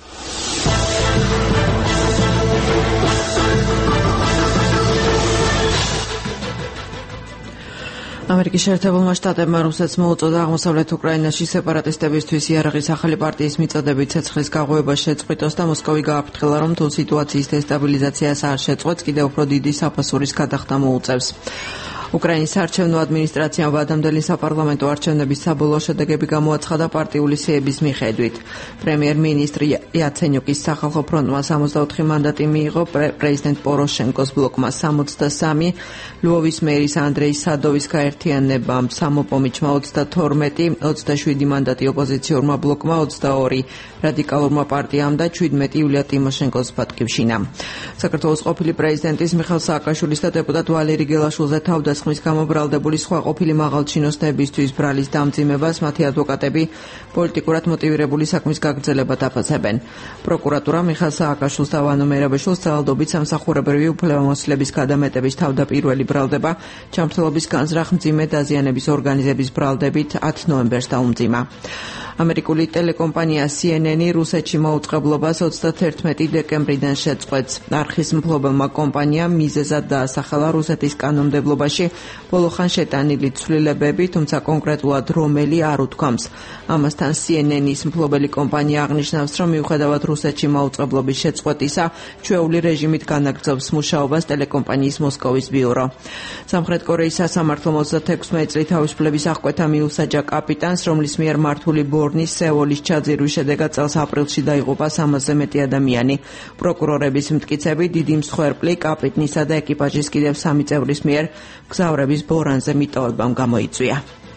ამერიკის შეერთებულმა შტატებმა რუსეთს მოუწოდა აღმოსავლეთ უკრაინაში სეპარატისტებისთვის იარაღის ახალი პარტიის მიწოდებით ცეცხლის გაღვივა შეწყვიტოს და მოსკოვი გააფრთხილა, რომ თუ სიტუაციის დესტაბილიზაციას არ შეწყვეტს, კიდევ უფრო დიდი საფასურის გადახდა მოუწევს. უკრაინის არჩევნო ადმინისტრაციამ ვადამდელი საპარლამენტო არჩევნების საბოლოო შედეგები გამოაცხადა პარტიული სიების მიხედვით. პრემიერ-მინისტრი იაცენიუკის სახალხო ფრონტმა sixty-four მანდატი მიიღო, პრეზიდენტ პოროშენკოს ბლოკმა sixty-three, ლვოვის მერის ანდრეი სადოვის გაერთიანებამ სამოპომიჩმა thirty-two, twenty-seven მანდატი ოპოზიციურმა ბლოკმა twenty-two, რადიკალურმა პარტიამ და seventeen იულია ტიმოშენკოს პატკივშინა. საქართველოს ყოფილი პრეზიდენტის მიხეილ სააკაშვილის და დეპუტატ ვალერი გელაშვილზე თავდასხმა სისხლის გამობრალდებული სხვა ყოფილი მაღალჩინოსნებისთვის ბრალის დამძიმებას მათი ადვოკატები პოლიტიკურად მოტივირებული საქმის გაგრძელებად აფასებენ. პროკურატურა მიხეილ სააკაშვილს და ვანო მერაბაშვილს ძალადობით სამსახურებრივი უფლებამოსილების გადამეტების თავდაპირველი ბრალდება ჯანმრთელობის განზრახ მძიმე დაზიანების ორგანიზების ბრალდებით ათი ნოემბერს დაუმძიმა. ამერიკული ტელეკომპანია C N N რუსეთში მოუწყებლობას ოცდათერთმეტი დეკემბრიდან შეწყვეტს. არხის მფლობელმა კომპანიამ მიზეზად დაასახელა რუსეთის კანონმდებლობაში ბოლოხან შეტანილი ცვლილებები, თუმცა კონკრეტულად რომელი არ უთქვამს. ამასთან C N N-ის მფლობელი კომპანია აღნიშნავს, რომ მიუხედავად რუსეთში მოუწყებლობის შეწყვეტისა, ჩვეული რეჟიმით განაგრძობს მუშაობას ტელეკომპანიის მოსკოვის ბიურო. სამხრეთ კორეის სასამართლომ ოცდათექვსმეტი წლის თავისუფლების აღკვეთა მიუსაჯა კაპიტანს, რომლის მიერ მართული ბორნის სეულის ჩაძირვის შედეგად წელს აპრილში დაიღუპა სამასზე მეტი ადამიანი. პროკურორების მტკიცებით დიდი მსხვერპლი კაპიტნისა და ეკიპაჟის კიდევ სამი წევრის მიერ მგზავრების ბორანზე მიტოვებამ გამოიწვია.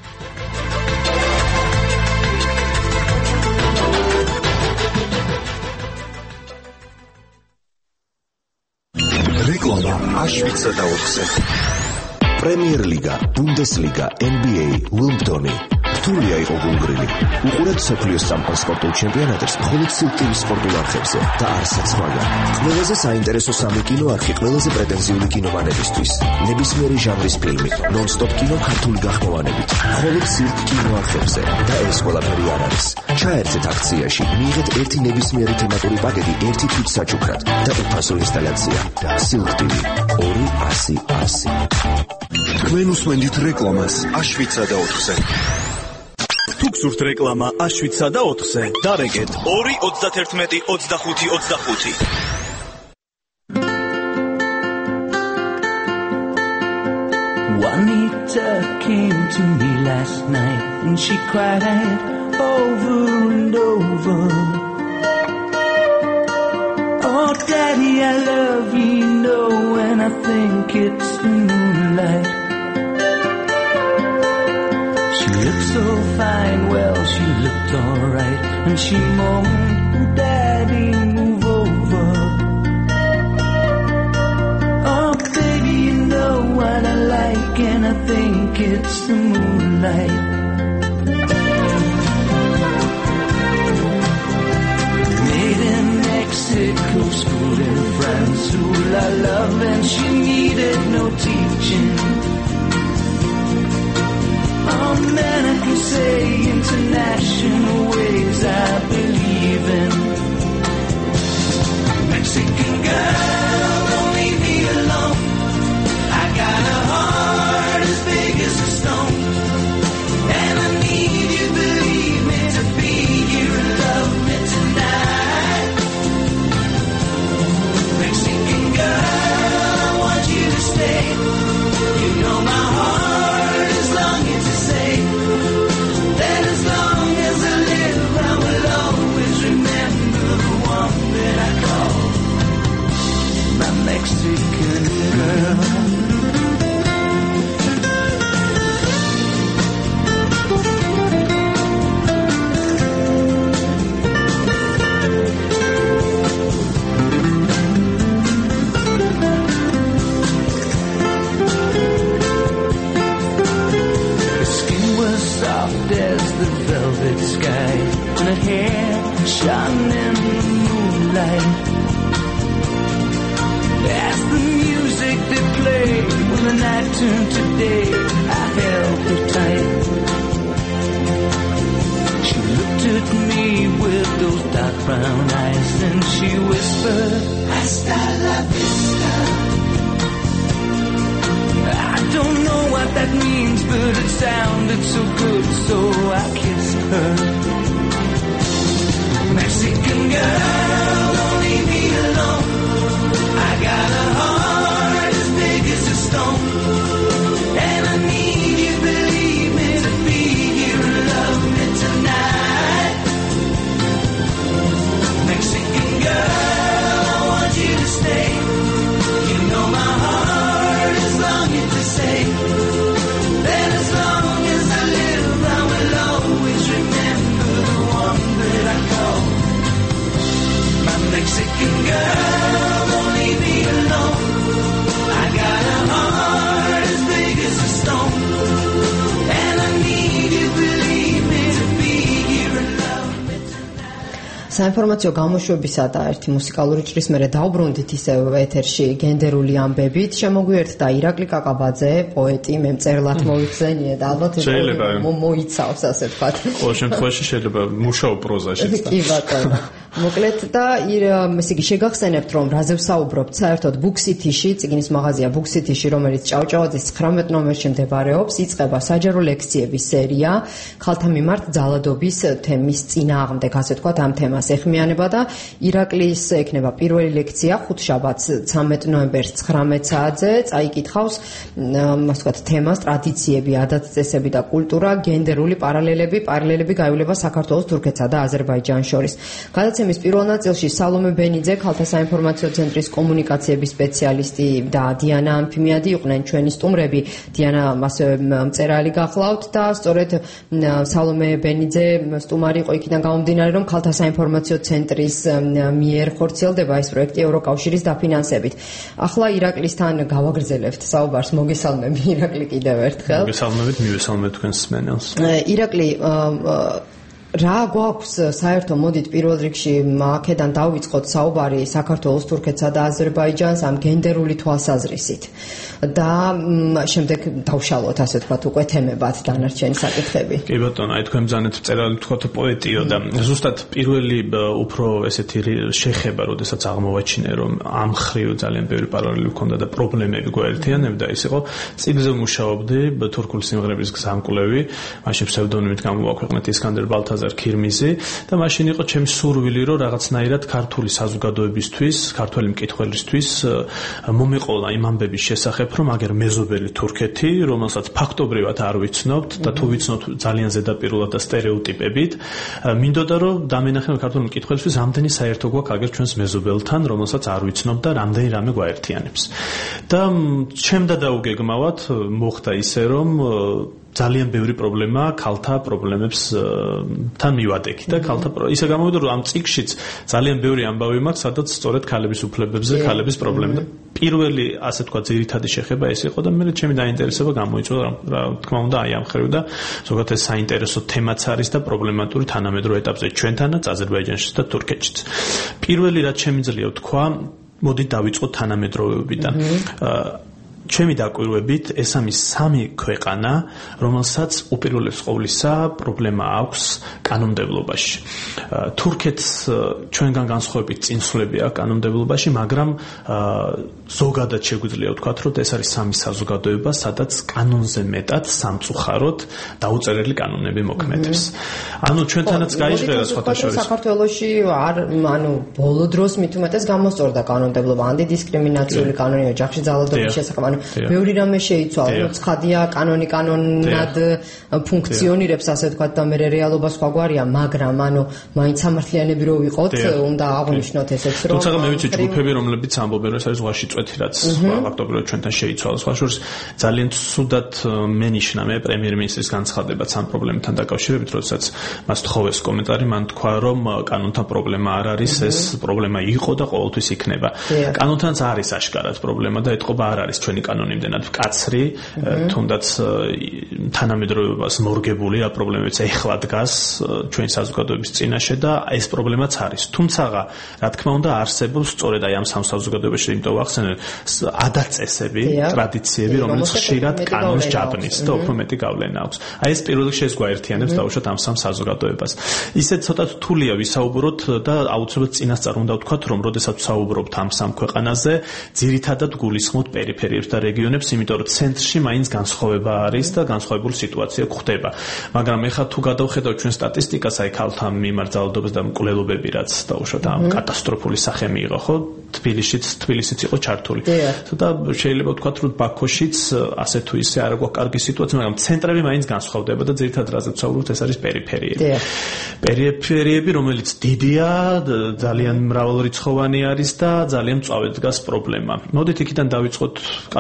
რეკლამა აშვიდსა და ოთხზე. პრემიერ ლიგა, ბუნდესლიგა, N B A, უიმბლდონი. რთულია იყო გულგრილი. უყურეთ სოფლიოს სამყარო სპორტულ ჩემპიონატებს მხოლოდ სილტივის სპორტულ არხებზე და არსად სხვაგან. ყველაზე საინტერესო სამი კინო არხი ყველაზე პრეტენზიული კინომანებისთვის. ნებისმიერი ჟანრის ფილმი, ნონ-სტოპ კინო ქართული გახმოვანებით. მხოლოდ სილტ კინო არხებზე და ეს ყველაფერი არ არის. ჩაერთეთ აქციაში, მიიღეთ ერთი ნებისმიერი თემატური პაკეტი ერთი თვით საჩუქრად და უფასო ინსტალაცია. სილტ T V ორი ასი ასი. თქვენ უსმენთ რეკლამას აშვიდსა და ოთხზე. თუ გსურთ რეკლამა აშვიდსა და ოთხზე, დარეგეთ ორი ოცდათერთმეტი ოცდახუთი ოცდახუთი. Juanita came to me last night and she cried over and over. Oh, Daddy, I love you, know when I think it's the moonlight. She looked so fine, well, she looked alright, and she moaned, Daddy, move over. Oh, baby, you know what I like, and I think it's the moonlight. Made in Mexico, school in France, who I love, and she needed no teaching. Oh man, I can say international ways I believe in. Mexican girl, don't leave me alone. I got a heart as big as a stone, and I need you, believe me, to be here and love me tonight. Mexican girl, I want you to stay. You know my heart is longing to say that as long as I live, I will always remember the one that I call my Mexican girl. As the velvet sky, and her hair shone in the moonlight. As the music that played when the night turned to day, I held her tight. She looked at me with those dark brown eyes, and she whispered, Hasta la vista. I don't know what that means, but it sounded so good, so I kissed her. Mexican girl, don't leave me alone. I got a heart as big as a stone, and I need you, believe me, to be here and love me tonight. Mexican girl, I want you to stay. You know my heart is longing to say that as long as I live, I will always remember the one that I call my Mexican girl. Don't leave me alone. I got a heart as big as საინფორმაციო გამოშვებისა და ერთი მუსიკალური ჭრის მერე დავბრუნდით ისევ ეთერში გენდერული ამბებით. შემოგვიერთდა ირაკლი კაკაბაძე, პოეტი, მე მწერლად მოიხსენიე და ალბათ მოიცავს ასე ვთქვათ. ყოველ შემთხვევაში შეიძლება მუშაო პროზაშიც. კი ბატონო. მოკლედ და ესე იგი შეგახსენებთ რომ რაზე ვსაუბრობთ საერთოდ Book-City-ში, წიგნის მაღაზია Book-City-ში, რომელიც ჭავჭავაძის ცხრამეტ ნომერში მდებარეობს, იწყება საჯარო ლექციების სერია ქალთა მიმართ ძალადობის თემის წინააღმდეგ, ასე ვთქვათ, ამ თემას ეხმიანება და ირაკლის ექნება პირველი ლექცია ხუთშაბათს ცამეტ ნოემბერს ცხრამეტ საათზე, წაიკითხავს, ასე ვთქვათ, თემას ტრადიციები, ადათ-წესები და კულტურა, გენდერული პარალელები, პარალელები გაივლება საქართველოს, თურქეთსა და აზერბაიჯანს შორის. გადაცემის პირველ ნაწილში სალომე ბენიძე, ქალთა საინფორმაციო ცენტრის კომუნიკაციების სპეციალისტი და დიანა ანფიმიადი იყვნენ ჩვენი სტუმრები. დიანა ასევე მწერალი გახლავთ და სწორედ სალომე ბენიძე სტუმარი იყო იქიდან გამომდინარე, რომ ქალთა საინფორმაციო ცენტრის მიერ ხორციელდება ეს პროექტი ევროკავშირის დაფინანსებით. ახლა ირაკლისთან გავაგრძელებთ საუბარს. მოგესალმები ირაკლი კიდევ ერთხელ. მოგესალმებით, მივესალმებით თქვენს მსმენელს. ირაკლი რა გვაქვს საერთო მოდით პირველ რიგში აქედან დავიწყოთ საუბარი საქართველოს, თურქეთსა და აზერბაიჯანს ამ გენდერული თვალსაზრისით და შემდეგ დავშალოთ ასე ვთქვათ უკვე თემებად დანარჩენი საკითხები. კი ბატონო, აი თქვენ ბრძანეთ მწერალი ვთქვათ პოეტიო და ზუსტად პირველი უფრო ესეთი შეხება, როდესაც აღმოვაჩინე რომ ამ მხრივ ძალიან ბევრი პარალელი ჰქონდა და პრობლემები გვაერთიანებდა, ის იყო წიგნზე მუშაობდი თურქული სიმღერების გზამკვლევი, მაშინ ფსევდონიმით გამოვაქვეყნეთ ისკანდერ ბალთაზარ ქირმიზი და მაშინ იყო ჩემი სურვილი რომ რაღაცნაირად ქართული საზოგადოებისთვის, ქართველი მკითხველისთვის მომეყოლა იმ ამბების შესახებ რომ აგერ მეზობელი თურქეთი, რომელსაც ფაქტობრივად არ ვიცნობთ და თუ ვიცნობთ ძალიან ზედაპირულად და სტერეოტიპებით, მინდოდა რომ დამენახე ქართული მკითხველისთვის რამდენი საერთო გვაქვს აგერ ჩვენს მეზობელთან, რომელსაც არ ვიცნობ და რამდენი რამე გვაერთიანებს. და ჩემდა დაუგეგმავად მოხდა ისე რომ ძალიან ბევრი პრობლემა ქალთა პრობლემებს თან მივადექი და ქალთა ისე გამოვიდა რომ ამ წიგნშიც ძალიან ბევრი ამბავი მაქვს, სადაც სწორედ ქალების უფლებებზე, ქალების პრობლემა და პირველი ასე თქვა ძირითადი შეხება ეს იყო და მე ჩემი დაინტერესება გამოიწვია რა თქმა უნდა აი ამ ხრივ და ზოგადად ეს საინტერესო თემაც არის და პრობლემატური თანამედროვე ეტაპზე ჩვენთანაც, აზერბაიჯანშიც და თურქეთშიც. პირველი რაც შემიძლია ვთქვა, მოდით დავიწყოთ თანამედროვეობიდან. ჩემი დაკვირვებით ეს ამის სამი ქვეყანა, რომელსაც უპირველეს ყოვლისა პრობლემა აქვს კანონმდებლობაში. თურქეთს ჩვენგან განსხვავებით წინსვლები აქვს კანონმდებლობაში, მაგრამ ზოგადად შეგვიძლია ვთქვათ, რომ ეს არის სამი საზოგადოება, სადაც კანონზე მეტად სამწუხაროდ დაუწერელი კანონები მოქმედებს. ანუ ჩვენთანაც გაიჟღერა სხვათა შორის. საქართველოში არ, ანუ ბოლო დროს მით უმეტეს გამოსწორდა კანონმდებლობა, ანტიდისკრიმინაციული კანონი, ოჯახში ძალადობის შესახებ. ბევრი რამე შეიცვალა, ცხადია კანონი კანონად ფუნქციონირებს ასე ვთქვათ და მე რეალობა სხვაგვარია, მაგრამ ანუ მაინც სამართლიანები რო ვიყოთ, უნდა აღვნიშნოთ ესეც რომ თუმცა მე ვიცი ჯგუფები რომლებიც ამბობენ რომ ეს არის ზღვაში წვეთი რაც ფაქტობრივად ჩვენთან შეიცვალა. სხვა შორის ძალიან ცუდად მენიშნა მე პრემიერ-მინისტრის განცხადებაც ამ პრობლემთან დაკავშირებით, როდესაც მას თხოვეს კომენტარი, მან თქვა რომ კანონთან პრობლემა არ არის, ეს პრობლემა იყო და ყოველთვის იქნება. კანონთანაც არის აშკარად პრობლემა და ეთყობა არ არის ჩვენი კანონი იმდენად მკაცრი, თუნდაც თანამედროვეობას მორგებული რა პრობლემებიც ეხლა დგას ჩვენი საზოგადოების წინაშე და ეს პრობლემაც არის. თუმცა რა თქმა უნდა არსებობს სწორედ აი ამ სამ საზოგადოებაში, იმიტომ ვახსენე ადათ-წესები, ტრადიციები, რომელიც ხშირად კანონს ჯაბნის და უფრო მეტი გავლენა აქვს. აი ეს პირველ რიგში ეს გვაერთიანებს დაუშვათ ამ სამ საზოგადოებას. ისე ცოტა რთულია ვისაუბროთ და აუცილებლად წინასწარ უნდა ვთქვათ, რომ როდესაც ვსაუბრობთ ამ სამ ქვეყანაზე, ძირითადად გულისხმობთ პერიფერიებს და რეგიონებს, იმიტომ რომ ცენტრში მაინც განსხვავება არის და განსხვავებული სიტუაცია გვხდება. მაგრამ ეხლა თუ გადავხედავ ჩვენ სტატისტიკას, აი ქალთა მიმართ ძალადობის და მკვლელობები, რაც დაუშვათ ამ კატასტროფული სახე მიიღო, ხო? თბილისშიც, თბილისიც იყო ჩართული. და შეიძლება ვთქვათ, რომ ბაქოშიც ასე თუ ისე არ აქვს კარგი სიტუაცია, მაგრამ ცენტრები მაინც განსხვავდება და ძირითადად რაზე ვსაუბრობთ, ეს არის პერიფერიები. პერიფერიები, რომელიც დიდია, ძალიან მრავალრიცხოვანი არის და ძალიან მწვავედ დგას პრობლემა. მოდით იქიდან დავიწყოთ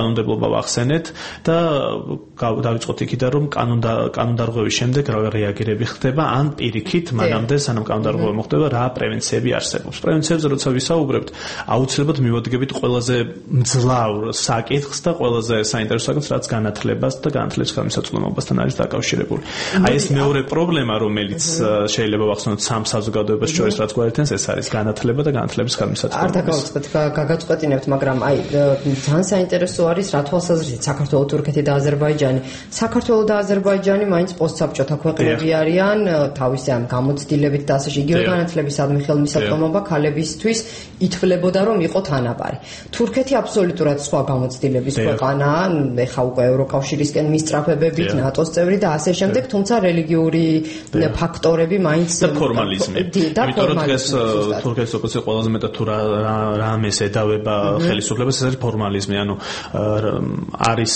კანონმდებლობა ვახსენეთ და დავიწყოთ იქიდან რომ კანონდარღვევის შემდეგ რა რეაგირები ხდება ან პირიქით მანამდე სანამ კანონდარღვევა მოხდება რა პრევენციები არსებობს. პრევენციებზე როცა ვისაუბრებთ, აუცილებლად მივადგებით ყველაზე მძლავრ საკითხს და ყველაზე საინტერესო საკითხს, რაც განათლებას და განათლების ხელმისაწვდომობასთან არის დაკავშირებული. აი ეს მეორე პრობლემა, რომელიც შეიძლება ვახსენოთ სამ საზოგადოებას შორის, რაც გვაერთიანს, ეს არის განათლება და განათლების ხელმისაწვდომობა. არ დაგავიწყეთ, გაგაწყვეტინებთ, მაგრამ აი ძალიან საინტერესო არის რა თვალსაზრისით საქართველოს, თურქეთი და აზერბაიჯანი. საქართველოს და აზერბაიჯანი მაინც პოსტსაბჭოთა ქვეყნები არიან, თავისი ამ გამოცდილებით და ასე იგივე განათლებისადმი ხელმისაწვდომობა ქალებისთვის ითვლებოდა რომ იყო თანაბარი. თურქეთი აბსოლუტურად სხვა გამოცდილების ქვეყანაა, ეხა უკვე ევროკავშირისკენ მისწრაფებებით, ნატოს წევრი და ასე შემდეგ, თუმცა რელიგიური ფაქტორები მაინც და ფორმალიზმი. იმიტომ რომ დღეს თურქეთის ოპოზიცია ყველაზე მეტად თუ რამეს ედავება ხელისუფლებას, ეს არის ფორმალიზმი, ანუ არის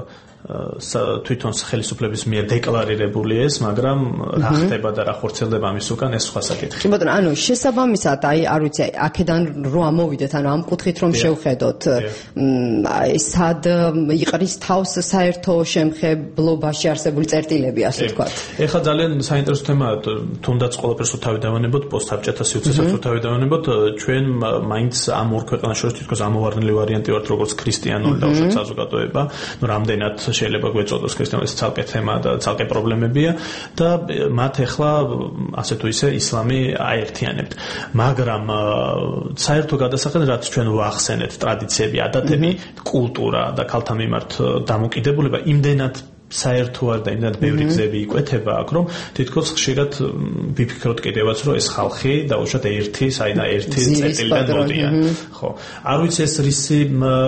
თვითონ ხელისუფლების მიერ დეკლარირებული ეს, მაგრამ რა ხდება და რა ხორცელდება ამის უკან, ეს სხვა საკითხი. კი ბატონო, ანუ შესაბამისად, აი, არ ვიცი, აქედან რო ამოვიდეთ, ანუ ამ კუთხით რომ შევხედოთ, აი, სად იყრის თავს საერთო შემხებლობაში არსებული წერტილები, ასე ვთქვათ. ეხლა ძალიან საინტერესო თემაა, თუნდაც ყველაფერს თავი დავანებოთ, პოსტსაბჭოთა სივრცესაც თავი დავანებოთ, ჩვენ მაინც ამ ორ ქვეყანას შორის თითქოს ამოვარდნილი ვარიანტი ვართ, როგორც ქრისტიანული და უშუალოდ საზოგადოება, ნუ რამდენად შეიძლება გვეწოდოს ქრისტიანობის ცალკე თემა და ცალკე პრობლემებია და მათ ეხლა ასე თუ ისე ისლამი აერთიანებთ. მაგრამ საერთო გადასახადად რაც ჩვენ ვახსენეთ, ტრადიციები, ადათები, კულტურა და ქალთა მიმართ დამოკიდებულება იმდენად საერთო არ და იმდენად ბევრი გზები იკვეთება აქ, რომ თითქოს ხშირად ვიფიქროთ კიდევაც, რომ ეს ხალხი დაუშვათ ერთი, საიდან ერთი წერტილიდან მოდიან. ხო. არ ვიცი ეს რისი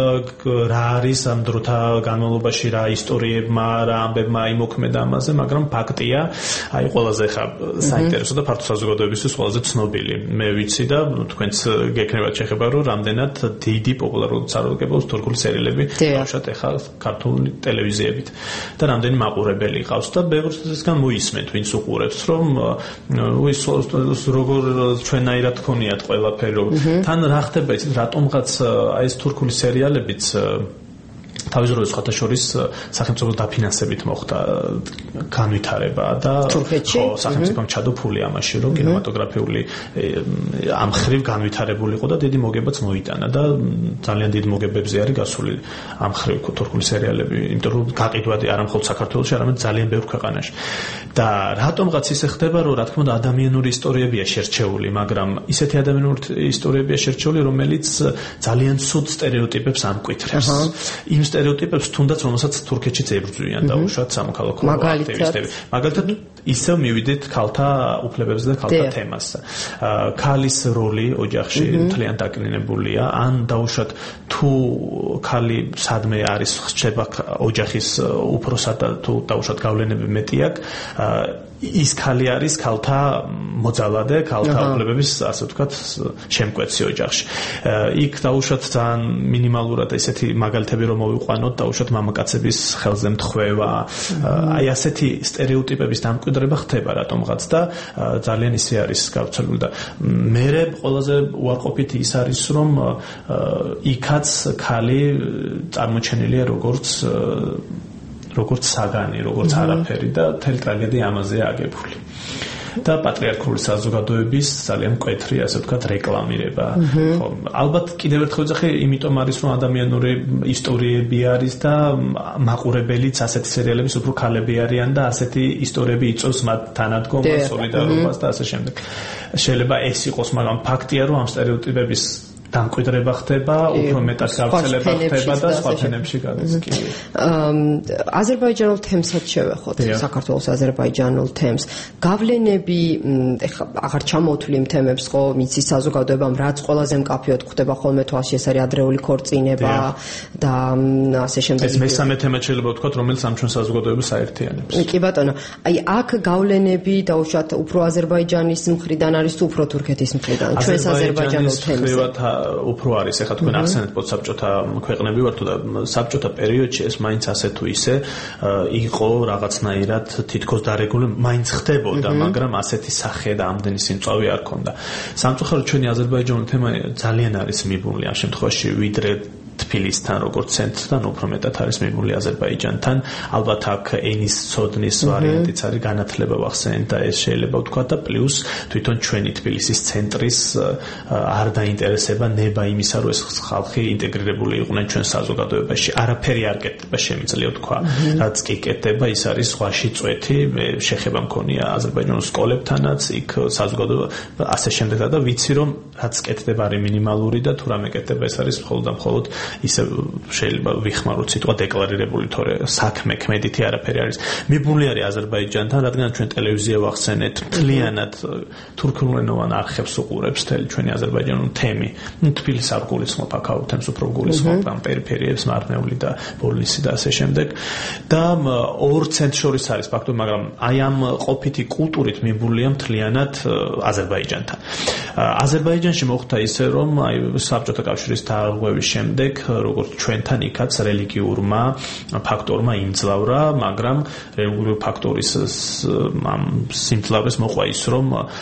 რა არის ამ დროთა განმავლობაში რა ისტორიებმა, რა ამბებმა იმოქმედა ამაზე, მაგრამ ფაქტია, აი ყველაზე ხა საინტერესო და ფართო საზოგადოებისთვის ყველაზე ცნობილი. მე ვიცი და თქვენც გეკნებათ შეხება, რომ რამდენად დიდი პოპულარობით სარგებლობს თურქული სერიალები, დაუშვათ ეხა ქართული ტელევიზიებით. და რამდენი მაყურებელი ყავს და ბევრისგან მოისმენთ, ვინც უყურებს, რომ ის როგორ ჩვენაირად ქონიათ ყველაფერი, რომ თან რა ხდება იცით, რატომღაც აი ეს თურქული სერიალებიც თავისუფლების სხვათა შორის სახელმწიფო დაფინანსებით მოხდა განვითარება და ხო, სახელმწიფომ ჩადო ფული ამაში, რომ კინემატოგრაფიული ამ ხრივ განვითარებული იყო და დიდი მოგებაც მოიტანა და ძალიან დიდ მოგებებზე არის გასული ამ ხრივ თურქული სერიალები, იმიტომ რომ გაყიდვადი არა მხოლოდ საქართველოში, არამედ ძალიან ბევრ ქვეყანაში. და რატომღაც ისე ხდება, რომ რა თქმა უნდა ადამიანური ისტორიებია შერჩეული, მაგრამ ისეთი ადამიანური ისტორიებია შერჩეული, რომელიც ძალიან ცუდ სტერეოტიპებს ამკვეთრებს. იმ სტერეოტიპებს თუნდაც რომელსაც თურქეთშიც ებრძვიან დაუშვათ სამოქალაქო აქტივისტები. მაგალითად ისევ მივიდეთ ქალთა უფლებებზე და ქალთა თემასზე. ქალის როლი ოჯახში მთლიან დაკნინებულია, ან დაუშვათ თუ ქალი სადმე არის ხდება ოჯახის უფროსად და თუ დაუშვათ გავლენები მეტი აქვს, ის ქალი არის ქალთა მოძალადე, ქალთა უფლებების, ასე ვთქვათ, შემკვეთსი ოჯახში. იქ დაუშვათ ძალიან მინიმალურად ესეთი მაგალითები რომ მოვიყვანოთ, დაუშვათ მამაკაცების ხელზე მთხვევა, აი ასეთი სტერეოტიპების დამკვიდრება ხდება რატომღაც და ძალიან ისე არის გავრცელებული და მე ყველაზე უარყოფითი ის არის, რომ იქაც ქალი წარმოჩენილია როგორც როგორც საგანი, როგორც არაფერი და თელი ტრაგედია ამაზეა აგებული. და პატრიარქული საზოგადოების ძალიან მკვეთრი, ასე ვთქვათ, რეკლამირება. ხო, ალბათ კიდევ ერთხელ ვიძახი, იმიტომ არის, რომ ადამიანური ისტორიები არის და მაყურებელიც ასეთი სერიალების უფრო ქალები არიან და ასეთი ისტორიები იწვევს მათ თანადგომას, სოლიდარობას და ასე შემდეგ. შეიძლება ეს იყოს, მაგრამ ფაქტია, რომ ამ სტერეოტიპების დამკვიდრება ხდება, უფრო მეტად გავრცელება ხდება და სხვა ფენებში გადის კი. აზერბაიჯანულ თემსაც შევეხოთ, საქართველოს აზერბაიჯანულ თემს. გავლენები, ეხლა აღარ ჩამოვთვლი იმ თემებს, ხო, მიცის საზოგადოებამ, რაც ყველაზე მკაფიოდ ხდება ხოლმე თვალში, ეს არის ადრეული ქორწინება და ასე შემდეგ. ეს მესამე თემა შეიძლება ვთქვათ, რომელიც ამ ჩვენ საზოგადოებას აერთიანებს. კი ბატონო, აი აქ გავლენები დაუშვათ უფრო აზერბაიჯანის მხრიდან არის თუ უფრო თურქეთის მხრიდან, ჩვენს აზერბაიჯანულ თემს. უფრო არის, ეხლა თქვენ ახსენეთ პოსტსაბჭოთა ქვეყნები ვართ და საბჭოთა პერიოდში ეს მაინც ასე თუ ისე იყო რაღაცნაირად თითქოს დარეგულირებული, მაინც ხდებოდა, მაგრამ ასეთი სახე და ამდენი სიმწვავე არ ქონდა. სამწუხაროდ ჩვენი აზერბაიჯანული თემა ძალიან არის მიბმული ამ შემთხვევაში, ვიდრე თბილისთან როგორც ცენტრთან უფრო მეტად არის მიბული აზერბაიჯანთან. ალბათ აქ ენის ცოდნის ვარიანტიც არის განათლება ვახსენეთ და ეს შეიძლება ვთქვა და პლუს თვითონ ჩვენი თბილისის ცენტრის არ დაინტერესება ნება იმისა რომ ეს ხალხი ინტეგრირებული იყვნენ ჩვენ საზოგადოებაში. არაფერი არ კეთდება შემიძლია ვთქვა. რაც კი კეთდება ის არის ზღვაში წვეთი. შეხება მქონია აზერბაიჯანულ სკოლებთანაც იქ საზოგადოება ასე შემდეგ და ვიცი რომ რაც კეთდება არის მინიმალური და თუ რამე კეთდება ეს არის მხოლოდ და მხოლოდ ისე შეიძლება ვიხმაროთ სიტყვა დეკლარირებული თორე საქმე ქმედითი არაფერი არის. მიბული არის აზერბაიჯანთან რადგან ჩვენ ტელევიზია ვახსენეთ მთლიანად თურქულენოვან არხებს უყურებს მთელი ჩვენი აზერბაიჯანული თემი. თბილისს არ გულისხმობ აქაურ თემს უფრო გულისხმობ ამ პერიფერიებს მარნეული და ბოლნისი და ასე შემდეგ და ორ ცენტრს შორის არის ფაქტობრივად მაგრამ აი ამ ყოფითი კულტურით მიბულია მთლიანად აზერბაიჯანთან. აზერბაიჯანში მოხდა ისე რომ აი საბჭოთა კავშირის დარღვევის შემდეგ როგორც ჩვენთან იქაც რელიგიურმა ფაქტორმა იმძლავრა, მაგრამ რელიგიური ფაქტორის ამ სიმძლავრეს მოყვა ის რომ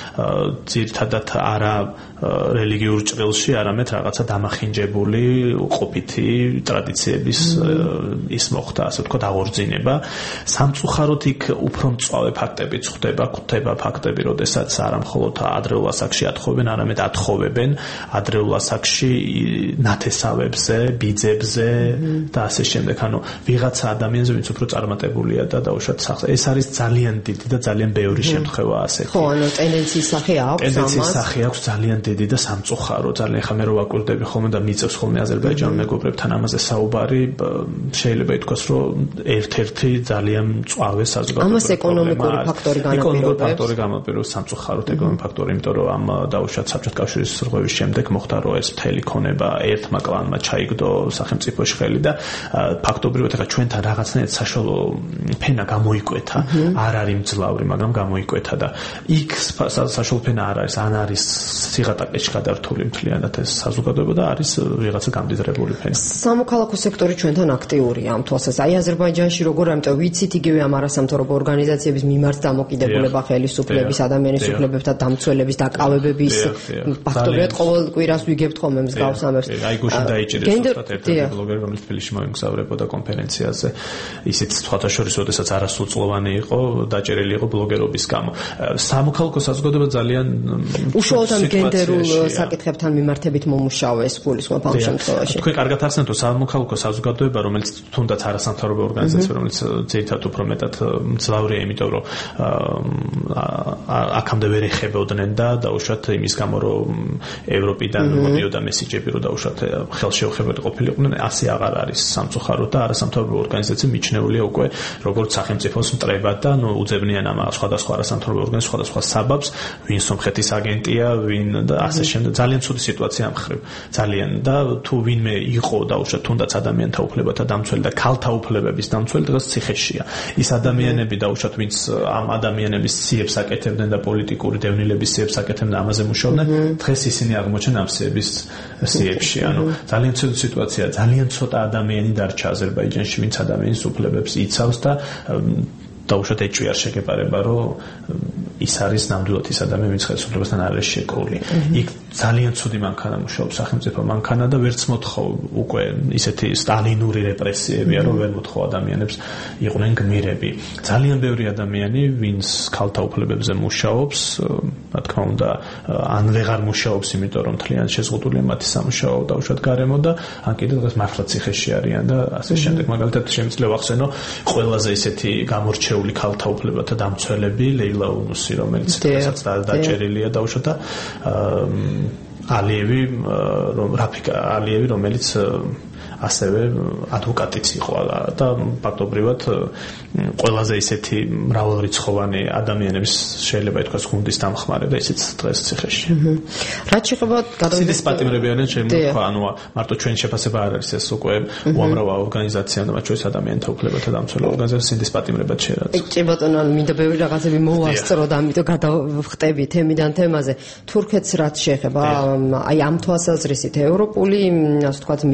ძირთადად არა რელიგიურ ჭრილში, არამედ რაღაცა დამახინჯებული ყოფითი ტრადიციების ის მოხდა, ასე ვთქვათ, აღორძინება. სამწუხაროდ იქ უფრო მწვავე ფაქტებიც ხდება, ხდება ფაქტები, როდესაც არა მხოლოდ ადრეულ ასაკში ათხოვებენ, არამედ ათხოვებენ ადრეულ ასაკში ნათესავებზე, ბიძებზე და ასე შემდეგ. ანუ ვიღაცა ადამიანზე, ვინც უფრო წარმატებულია და დაუშვათ სახზე. ეს არის ძალიან დიდი და ძალიან ბევრი შემთხვევა ასეთი. ხო, ანუ ტენდენციის სახე აქვს ამას. ტენდენციის სახე აქვს ძალიან დიდი და სამწუხარო. ძალიან ხა მე რო ვაკვირდები ხოლმე და მიწევს ხოლმე აზერბაიჯანელ მეგობრებთან ამაზე საუბარი, შეიძლება ითქვას, რომ ერთ-ერთი ძალიან მწვავე საზოგადოებრივი ამას ეკონომიკური ფაქტორი განაპირობებს. ეკონომიკური ფაქტორი განაპირობებს სამწუხაროდ ეკონომიკური ფაქტორი, იმიტომ რომ ამ დაუშვათ საბჭოთა კავშირის რღვევის შემდეგ მოხდა რომ ეს მთელი ქონება ერთმა კლანმა ჩაიგდო სახელმწიფოში ხელი და ფაქტობრივად ახლა ჩვენთან რაღაცნაირად საშუალო ფენა გამოიკვეთა. არ არის მძლავრი, მაგრამ გამოიკვეთა და იქ საშუალო ფენა არ არის, ან არის სიღატაკეში გადართული მთლიანად ეს საზოგადოება და არის ვიღაცა გამდიდრებული ფენა. სამოქალაქო სექტორი ჩვენთან აქტიურია ამ თვალსაზრისით. აი აზერბაიჯანში როგორ ამიტომ ვიცით იგივე ამ არასამთავრობო ორგანიზაციების მიმართ დამოკიდებულება ხელისუფლების, ადამიანის უფლებებთა დამცველების, დაკავებების ფაქტობრივად ყოველ კვირას ვიგებთ ხოლმე მსგავს ამებს. აი გუშინ დაიჭირეს უბრალოდ ერთ-ერთი ბლოგერი, რომელიც თბილისში მოემგზავრებოდა კონფერენციაზე. ისიც სხვათა შორის, როდესაც არასრულწლოვანი იყო, დაჭერილი იყო ბლოგერობის გამო. სამოქალაქო საზოგადოება ძალიან უშუალოდ ამ გენდერულ საკითხებთან მიმართებით მომუშავეს გულისხმობ ამ შემთხვევაში. თქვენ კარგად ახსენეთ, რომ სამოქალაქო საზოგადოება, რომელიც თუნდაც არასამთავრობო ორგანიზაცია, რომელიც ძირითადად უფრო მეტად მძლავრია, იმიტომ რომ აქამდე ვერ ეხებოდნენ და დაუშვათ იმის გამო, რომ ევროპიდან მოდიოდა მესიჯები, რომ დაუშვათ ხელშეუხებელი ყოფილიყვნენ, ასე აღარ არის სამწუხაროდ და არასამთავრობო ორგანიზაცია მიჩნეულია უკვე როგორც სახელმწიფოს მტრებად და ნუ უძებნიან ამ სხვადასხვა არასამთავრობო ორგანიზაციას სხვადასხვა საბაბს, ვინ სომხეთის აგენტია, ვინ და ასე შემდეგ. ძალიან ცუდი სიტუაცია ამ ხრივ. ძალიან და თუ ვინმე იყო დაუშვათ თუნდაც ადამიანთა უფლებათა დამცველი და ქალთა უფლებების დამცველი დღეს ციხეშია. ის ადამიანები დაუშვათ ვინც ამ ადამიანების სიებს აკეთებდნენ და პოლიტიკური დევნილების სიებს აკეთებდნენ, ამაზე მუშაობდნენ, დღეს ისინი აღმოჩნდნენ ამ სიების სიებში. ანუ ძალიან ცუდი სიტუაცია, ძალიან ცოტა ადამიანი დარჩა აზერბაიჯანში, ვინც ადამიანის უფლებებს იცავს და დაუშვათ ეჭვი არ შეგეპარება, რომ ის არის ნამდვილად ის ადამიანი, ვინც ხელისუფლებასთან არ არის შეკრული. იქ ძალიან ცუდი მანქანა მუშაობს სახელმწიფო მანქანა და ვერც მოთხოვ უკვე ისეთი სტალინური რეპრესიებია, რომ ვერ მოთხოვ ადამიანებს იყვნენ გმირები. ძალიან ბევრი ადამიანი, ვინც ქალთა უფლებებზე მუშაობს, რა თქმა უნდა, ან ვეღარ მუშაობს, იმიტომ რომ მთლიანად შეზღუდულია მათი სამუშაო დაუშვათ გარემო და ან კიდევ დღეს მართლა ციხეში არიან და ასე შემდეგ. მაგალითად შემიძლია ვახსენო ყველაზე ისეთი გამორჩეული ქალთა უფლებათა დამცველები ლეილა უნუსი, რომელიც დღესაც დაჭერილია დაუშვათ და ალიევი, რომ რაფიკ ალიევი, რომელიც ასევე ადვოკატიც იყო და ფაქტობრივად ყველაზე ისეთი მრავალრიცხოვანი ადამიანების შეიძლება ითქვას გუნდის დამხმარე და ისიც დღეს ციხეში. რაც შეეხება გადავიდეს პატიმრებიანენ შემოხვა, ანუ მარტო ჩვენ შეფასება არ არის ეს უკვე უამრავ ორგანიზაცია და მათ შორის ადამიანთა უფლებათა დამცველი ორგანიზაცია სინდის პატიმრებად შეერაცხა. კი ბატონო, მინდა ბევრი რაღაცები მოვასწროთ, ამიტომ გადავხტები თემიდან თემაზე. თურქეთს რაც შეეხება, აი ამ თვალსაზრისით ევროპული, ასე ვთქვათ, მისწრაფებები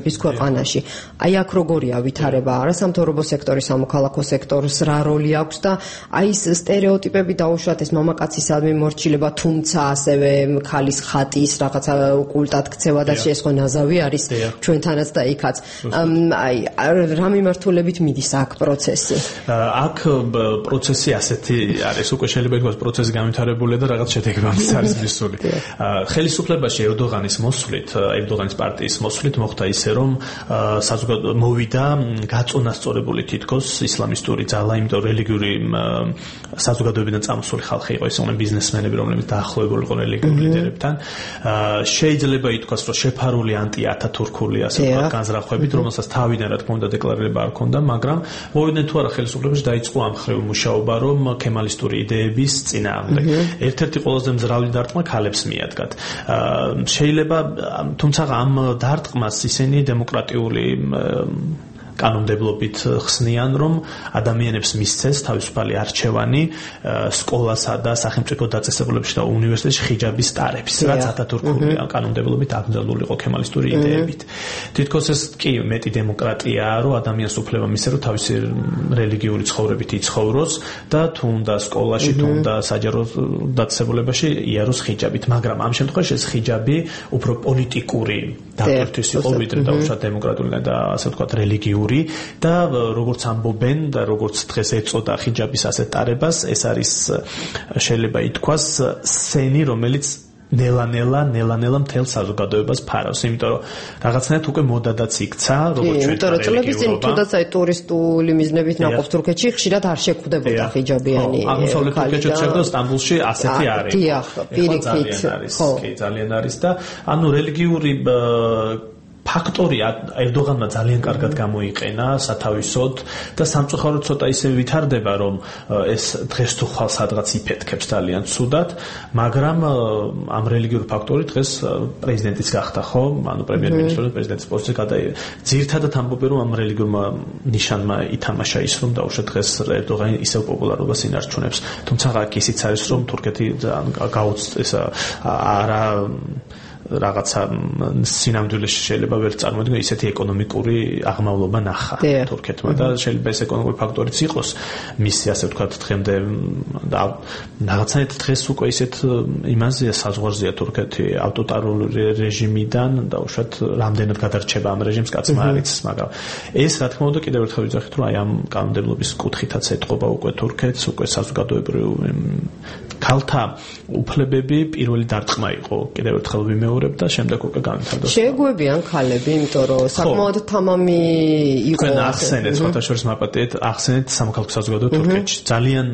ცხოვრების ქვეყანაში. Აი აქ როგორია ვითარება არასამთავრობო სექტორის, სამოქალაქო სექტორს რა როლი აქვს და აი ეს სტერეოტიპები დაუშვათ ეს მამაკაცისადმი მორჩილება, თუმცა ასევე ქალის ხატის რაღაცა კულტად ქცევა და ეს ხო ნაზავი არის ჩვენთანაც და იქაც. აი რა მიმართულებით მიდის აქ პროცესი? აქ პროცესი ასეთი არის, უკვე შეიძლება ითქვას პროცესი განვითარებულია და რაღაც შედეგებიც არის მისული. ხელისუფლებაში ერდოღანის მოსვლით, ერდოღანის პარტიის მოსვლით მოხდა ისე, რომ საზოგადოება მოვიდა გაწონასწორებული თითქოს ისლამისტური ძალა, იმიტომ რელიგიური საზოგადოებიდან წამოსული ხალხი იყო, ისე ოღონდ ბიზნესმენები, რომლებიც დაახლოებული იყო რელიგიურ ლიდერებთან. შეიძლება ითქვას, რომ შეფარული ანტი-ათათურქული ასე ვთქვათ განზრახვებით, რომელსაც თავიდან რა თქმა უნდა დეკლარირება არ ჰქონდა, მაგრამ მოვიდნენ თუ არა ხელისუფლებაში, დაიწყო ამხრივი მუშაობა, რომ ქემალისტური იდეების წინააღმდეგ. ერთ-ერთი ყველაზე მძრავი დარტყმა ქალებს მიადგათ. შეიძლება თუმცა ამ დარტყმას ისინი დემოკრატიული კანონმდებლობით ხსნიან, რომ ადამიანებს მისცეს თავისუფალი არჩევანი სკოლასა და სახელმწიფო დაწესებულებებში და უნივერსიტეტში ხიჯაბის ტარების, რაც ათათურქული კანონმდებლობით აკრძალული იყო ქემალისტური იდეებით. თითქოს ეს კი მეტი დემოკრატიაა, რომ ადამიანს უფლება მისცეს, რომ თავისი რელიგიური ცხოვრებით იცხოვროს და თუ უნდა სკოლაში, თუ უნდა საჯარო დაწესებულებაში იაროს ხიჯაბით, მაგრამ ამ შემთხვევაში ეს ხიჯაბი უფრო პოლიტიკური დატვირთვის იყო, ვიდრე დაუშვათ დემოკრატიული და ასე ვთქვათ რელიგიური და როგორც ამბობენ და როგორც დღეს ეწოდა ხიჯაბის ასეთ ტარებას, ეს არის შეიძლება ითქვას სენი, რომელიც ნელა-ნელა, ნელა-ნელა მთელ საზოგადოებას ფარავს, იმიტომ რომ რაღაცნაირად უკვე მოდადაც იქცა, როგორც ჩვენ წლების წინ თუნდაც აი ტურისტული მიზნებით ნაყოფ თურქეთში ხშირად არ შეხვდებოდა ხიჯაბიანი. აღმოსავლეთ თურქეთში შეხვდა, სტამბოლში ასეთი არის. დიახ, პირიქით. ხო, კი, ძალიან არის და ანუ რელიგიური ფაქტორი ერდოღანმა ძალიან კარგად გამოიყენა სათავისოდ და სამწუხაროდ ცოტა ისე ვითარდება, რომ ეს დღეს თუ ხვალ სადღაც იფეთქებს ძალიან ცუდად, მაგრამ ამ რელიგიური ფაქტორი დღეს პრეზიდენტის გახდა, ხო? ანუ პრემიერ-მინისტრი პრეზიდენტის პოსტზე გადაიღო. ძირითადად ამბობენ, რომ ამ რელიგიურმა ნიშანმა ითამაშა ის, რომ დაუშვათ დღეს ერდოღანი ისევ პოპულარობას ინარჩუნებს. თუმცა აქ ისიც არის, რომ თურქეთი გაუწ ეს არა რაღაცა სინამდვილეში შეიძლება ვერ წარმოიდგინო ისეთი ეკონომიკური აღმავლობა ნახა თურქეთმა და შეიძლება ეს ეკონომიკური ფაქტორიც იყოს მისი ასე ვთქვათ დღემდე და რაღაცნაირად დღეს უკვე ისეთ იმაზეა საზღვარზეა თურქეთი ავტორიტარული რეჟიმიდან და უშუალოდ რამდენად გადარჩება ამ რეჟიმს კაცმა არ იცის, მაგრამ ეს რა თქმა უნდა კიდევ ერთხელ ვიძახით, რომ აი ამ კანონმდებლობის კუთხითაც ეთყობა უკვე თურქეთს, უკვე საზოგადოებრივი ქალთა უფლებები პირველი დარტყმა იყო, კიდევ ერთხელ ვიმეორებ და შემდეგ უკვე განვითარდა. შეეგუებიან ქალები, იმიტომ რომ საკმაოდ თამამი იყო. თქვენ ახსენეთ, ფოთაშორის მაპატიეთ, ახსენეთ სამოქალაქო საზოგადოება თურქეთში. ძალიან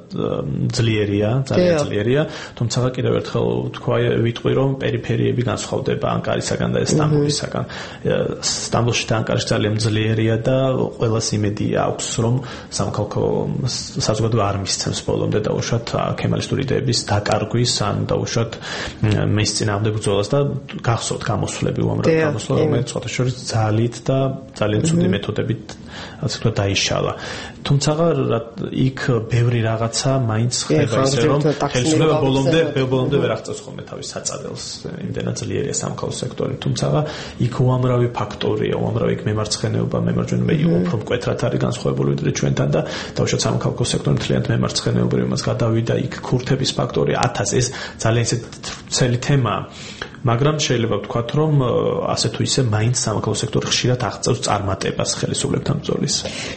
ძლიერია, ძალიან ძლიერია, თუმცა კიდევ ერთხელ თქვა ვიტყვი, რომ პერიფერიები განსხვავდება ანკარისაგან და ესტამბულისაგან. სტამბოლში და ანკარაში ძალიან ძლიერია და ყველას იმედი აქვს, რომ სამოქალაქო საზოგადოება არ მისცემს ბოლომდე და უშუალოდ ქემალისტური იდეების დაკარგვის ან და უშუალოდ მის წინააღმდეგ ბრძოლას და გახსოვთ გამოსვლები უამრავ გამოსვლა, რომელიც სხვადასხვა ძალით და ძალიან ცუდი მეთოდებით ასე ვთქვათ დაიშალა. თუმცა იქ ბევრი რაღაცა მაინც ხდება ისე რომ ხელისუფლება ბოლომდე ბოლომდე ვერ აღწევს ხოლმე თავის საწაველს, იმდენად ძლიერია სამოქალაქო სექტორი. თუმცა იქ უამრავი ფაქტორია, უამრავი იქ მემარცხენეობა, მემარჯვენეობა უფრო მკვეთრად არის განსხვავებული ვიდრე ჩვენთან და დავუშვათ სამოქალაქო სექტორი მთლიანად მემარცხენეობრივ იმას გადავიდა, იქ ქურთების ფაქტორი ათას, ეს ძალიან ისე ცელი თემაა. მაგრამ შეიძლება ვთქვათ, რომ ასე თუ ისე მაინც სამოქალაქო სექტორი ხშირად აღწევს წარმატებას ხელისუფლებთან ბრძოლის.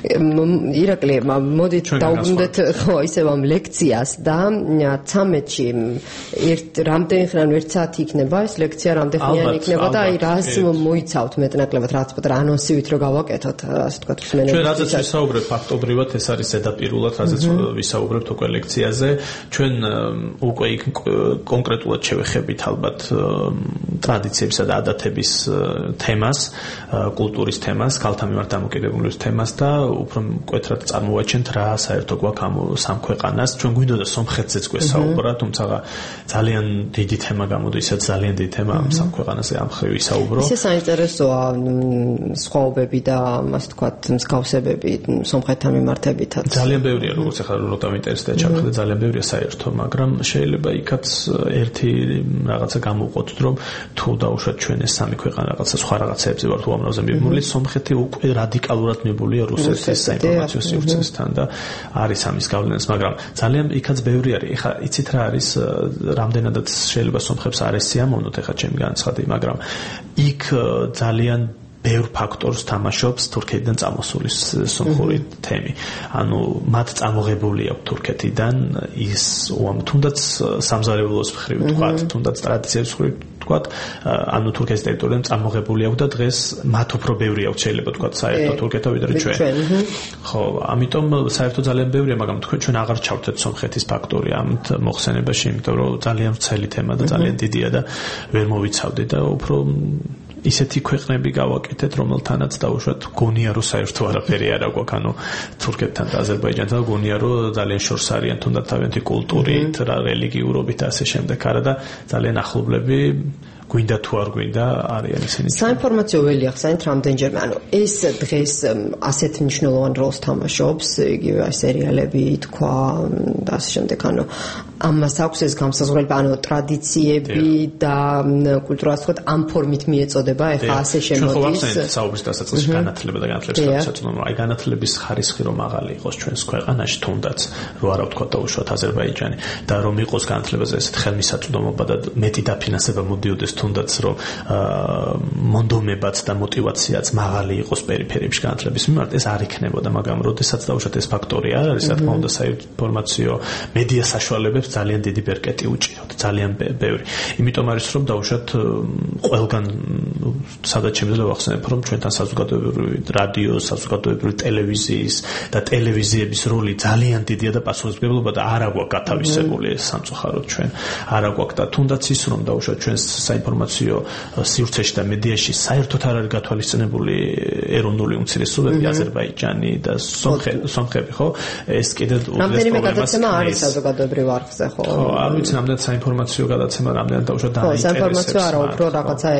ირაკლი, მოდით დაუბრუნდეთ ხო ისევ ამ ლექციას და ცამეტში ერთ რამდენი ხანი ერთ საათი იქნება ეს ლექცია, რამდენი ხანი იქნება და აი რას მოიცავთ მეტნაკლებად, რაც პატარა ანონსივით რო გავაკეთოთ, ასე ვთქვათ, მსმენელებს. ჩვენ რაზეც ვისაუბრებთ ფაქტობრივად, ეს არის ზედაპირულად, რაზეც ვისაუბრებთ უკვე ლექციაზე. ჩვენ უკვე იქ კონკრეტულად შევეხებით ალბათ ტრადიციებსა და ადათების თემას, კულტურის თემას, ქალთა მიმართ დამოკიდებულების თემას და უფრო მკვეთრად წარმოვაჩენთ რა საერთო გვაქვს ამ სამ ქვეყანას. ჩვენ გვინდოდა სომხეთზეც გვესაუბრა, თუმცა ძალიან დიდი თემა გამოდი, ისეთ ძალიან დიდი თემა ამ სამ ქვეყანაზე ამ ხრივ ვისაუბრო. ისე საინტერესოა სხვაობები და ასე ვთქვათ მსგავსებები სომხეთთან მიმართებითაც. ძალიან ბევრია, როგორც ახლა რო დამინტერესდა ჩამხდა, ძალიან ბევრია საერთო, მაგრამ შეიძლება იქაც ერთი რაღაცა გამოვყოთ რომ თუ დაუშვათ ჩვენ ეს სამი ქვეყანა რაღაცა სხვა რაღაცებზე ვართ უამრავზე მიბმული, სომხეთი უკვე რადიკალურად მიბმულია რუსეთის საინფორმაციო სივრცესთან და არის ამის გავლენას, მაგრამ ძალიან იქაც ბევრი არის. ეხლა იცით რა არის, რამდენადაც შეიძლება სომხებს არ ესიამოვნოთ ეხლა ჩემი განცხადი, მაგრამ იქ ძალიან ბევრ ფაქტორს თამაშობს თურქეთიდან წამოსული სომხური თემი. ანუ მათ წამოღებული აქვს თურქეთიდან ის თუნდაც სამზარეულოს მხრივ თქვა, თუნდაც ტრადიციების მხრივ თქვა, ანუ თურქეთის ტერიტორიიდან წამოღებული აქვს და დღეს მათ უფრო ბევრი აქვს შეიძლება თქვა საერთო თურქეთთან ვიდრე ჩვენ. ხო, ამიტომ საერთო ძალიან ბევრია, მაგრამ თქვენ ჩვენ აღარ ჩავთეთ სომხეთის ფაქტორი ამ მოხსენებაში, იმიტომ რომ ძალიან ვრცელი თემა და ძალიან დიდია და ვერ მოვიცავდი და უფრო ისეთი ქვეყნები გავაკეთეთ, რომელთანაც დაუშვათ გონია რომ საერთო არაფერი არ აქვს, ანუ თურქეთთან და აზერბაიჯანთან გონია რომ ძალიან შორს არიან თუნდაც თავიანთი კულტურით, რა რელიგიურობით და ასე შემდეგ, არა და ძალიან ახლობლები გვინდა თუ არ გვინდა არიან ისინი. საინფორმაციო ველი ახსენეთ რამდენჯერმე, ანუ ეს დღეს ასეთ მნიშვნელოვან როლს თამაშობს, იგივე სერიალები თქვა და ასე შემდეგ, ანუ ამას აქვს ეს გამსაზღვრელი, ანუ ტრადიციები და კულტურა ასე ვთქვათ ამ ფორმით მიეწოდება, ეხლა ასე შემოდის. ჩვენ ხო ვახსენეთ საუბრის დასაწყისში განათლება და განათლების საწარმოო, აი განათლების ხარისხი რომ მაღალი იყოს ჩვენს ქვეყანაში თუნდაც, რო არა ვთქვათ დაუშვათ აზერბაიჯანი და რომ იყოს განათლებაზე ესეთ ხელმისაწვდომობა და მეტი დაფინანსება მოდიოდეს თუნდაც რომ მონდომებაც და мотиваციაც მაღალი იყოს პერიფერიებში განათლების მიმართ, ეს არ იქნებოდა, მაგრამ როდესაც დაუშვათ ეს ფაქტორი არ არის, რა თქმა უნდა საინფორმაციო მედია საშუალებებს ძალიან დიდი ბერკეტი უჭიროთ, ძალიან ბევრი. იმიტომ არის რომ დაუშვათ ყველგან სადაც შემიძლია ვახსენებ, რომ ჩვენთან საზოგადოებრივი რადიო, საზოგადოებრივი ტელევიზიის და ტელევიზიების როლი ძალიან დიდია და პასუხისმგებლობა და არ აქვს გათავისებული ეს სამწუხაროდ ჩვენ. არ აქვს და თუნდაც ის რომ დაუშვათ ჩვენს საინფორმაციო სივრცეში და მედიაში საერთოდ არ არის გათვალისწინებული ეროვნული უმცირესობები, აზერბაიჯანი და სომხები, ხო? ეს კიდე უდიდეს პრობლემას არის საზოგადოებრივ არხზე, ხო? ხო, არ ვიცი, რამდენად საინფორმაციო გადაცემა, რამდენად დაუშვათ დაინტერესებს. ხო, საინფორმაციო არა, უფრო რაღაცა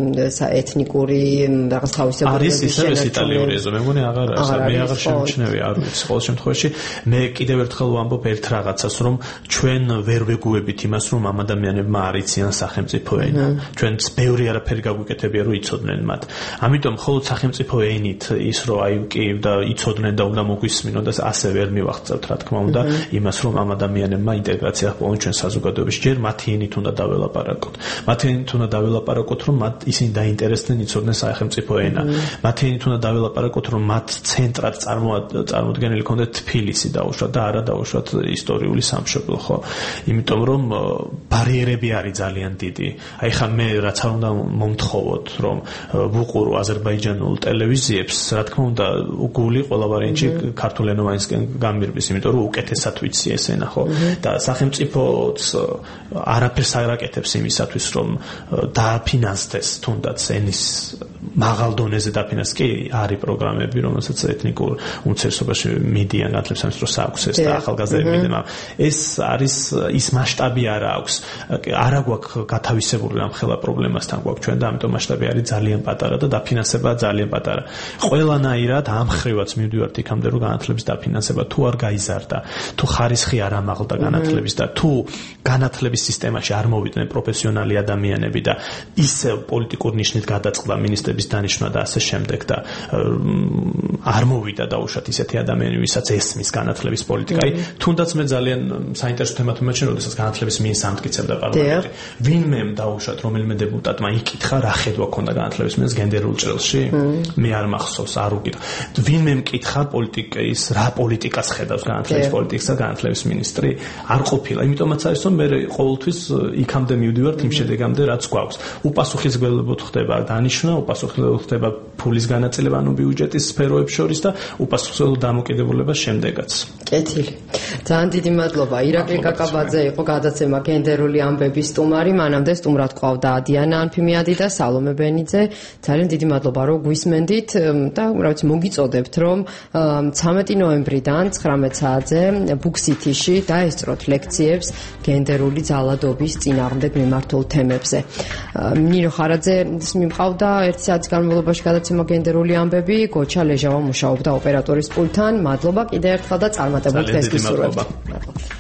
ეთნიკური რაღაც თავისებურების არის ისე ეს იტალიური ეზო, მე მგონი აღარ არის, მე აღარ შემჩნევი, არ ვიცი. ყოველ შემთხვევაში მე კიდევ ერთხელ ვამბობ ერთ რაღაცას, რომ ჩვენ ვერ ვეგუებით იმას, რომ ამ ადამიანებმა არ იციან სახელმწიფო ენა. ჩვენც ბევრი არაფერი გაგვიკეთებია რომ იცოდნენ მათ. ამიტომ მხოლოდ სახელმწიფო ენით ის რომ აი კი და იცოდნენ და უნდა მოგვისმინონ და ასე ვერ მივახცევთ რა თქმა უნდა იმას რომ ამ ადამიანებმა ინტეგრაცია ჰპოვონ ჩვენ საზოგადოებაში. ჯერ მათი ენით უნდა დაველაპარაკოთ. მათი ენით უნდა დაველაპარაკოთ რომ მათ ისინი დაინტერესდნენ იცოდნენ სახელმწიფო ენა. მათი ენით უნდა დაველაპარაკოთ რომ მათ ცენტრად წარმოადგენელი ქონდეთ თბილისი დაუშვათ და არა დაუშვათ ისტორიული სამშობლო, ხო? იმიტომ რომ ბარიერები არის ძალიან დიდი. აი ხა მე რაც არ უნდა მომთხოვოთ რომ ვუყურო აზერბაიჯანულ ტელევიზიებს, რა თქმა უნდა გული ყველა ვარიანტში ქართულენოვანისკენ გამირბის, იმიტომ რომ უკეთესად ვიცი ეს ენა, ხო? და სახელმწიფოც არაფერს არ აკეთებს იმისათვის რომ დააფინანსდეს თუნდაც ენის მაღალ დონეზე დაფინანსდეს. კი არის პროგრამები, რომელსაც ეთნიკურ უმცირესობაში მიდიან განათლების სამინისტროს აქვს ეს და ახალგაზრდები მიდიან. ეს არის ის მასშტაბი არ აქვს. არ აქვს გათავისებული ამ ხელა პრობლემასთან გვაქვს ჩვენ და ამიტომ მასშტაბი არის ძალიან პატარა და დაფინანსება ძალიან პატარა. ყველანაირად ამ ხრივაც მივდივართ იქამდე რომ განათლების დაფინანსება თუ არ გაიზარდა, თუ ხარისხი არ ამაღლდა განათლების და თუ განათლების სისტემაში არ მოვიდნენ პროფესიონალი ადამიანები და ისე პოლიტიკურ ნიშნით გადაწყდა მინისტრების დანიშვნა და ასე შემდეგ და არ მოვიდა დაუშვათ ისეთი ადამიანები, ვისაც ესმის განათლების პოლიტიკა. აი თუნდაც მე ძალიან საინტერესო თემად მიმაჩნია, როდესაც განათლების მინისტრს ამტკიცებდა პარლამენტი. ვინმე დაუშვათ რომელიმე დეპუტატმა იკითხა რა ხედვა ქონდა განათლების მინისტრს გენდერულ ჭრილში? მე არ მახსოვს, არ უკითხა. ვინმე მკითხა პოლიტიკის, რა პოლიტიკას ხედავს განათლების პოლიტიკას და განათლების მინისტრი? არ ყოფილა. იმიტომაც არის რომ მე ყოველთვის იქამდე მივდივართ იმ შედეგამდე რაც გვაქვს. უპასუხისმგებლობოდ ხდება დანიშვნა, უპასუხისმგებლობოდ ხდება ფულის განაწილება, ანუ ბიუჯეტის სფეროებს შორის და უპასუხისმგებლობ დამოკიდებულებას შემდეგაც. კეთილი. ძალიან დიდი მადლობა. ირაკლი კაკაბაძე იყო გადაცემა გენდერული ამბების სტუმარი, მანამდე სტუმრად ყავდა დიანა ანფიმიადი და სალომე ბენიძე. ძალიან დიდი მადლობა რომ გვისმენდით და რა ვიცი მოგიწოდებთ რომ ცამეტი ნოემბრიდან ცხრამეტ საათზე ბუქსიტიში დაესწროთ ლექციებს გენდერული ძალადობის წინააღმდეგ მიმართულ თემებზე. ნინო ხარაძე მიმყავდა ერთი საათის განმავლობაში გადაცემა გენდერული ამბები, გოჩა ლეჟავა მუშაობდა ოპერატორის პულტთან. მადლობა კიდევ ერთხელ და წარმატებულ დღეს გისურვებთ.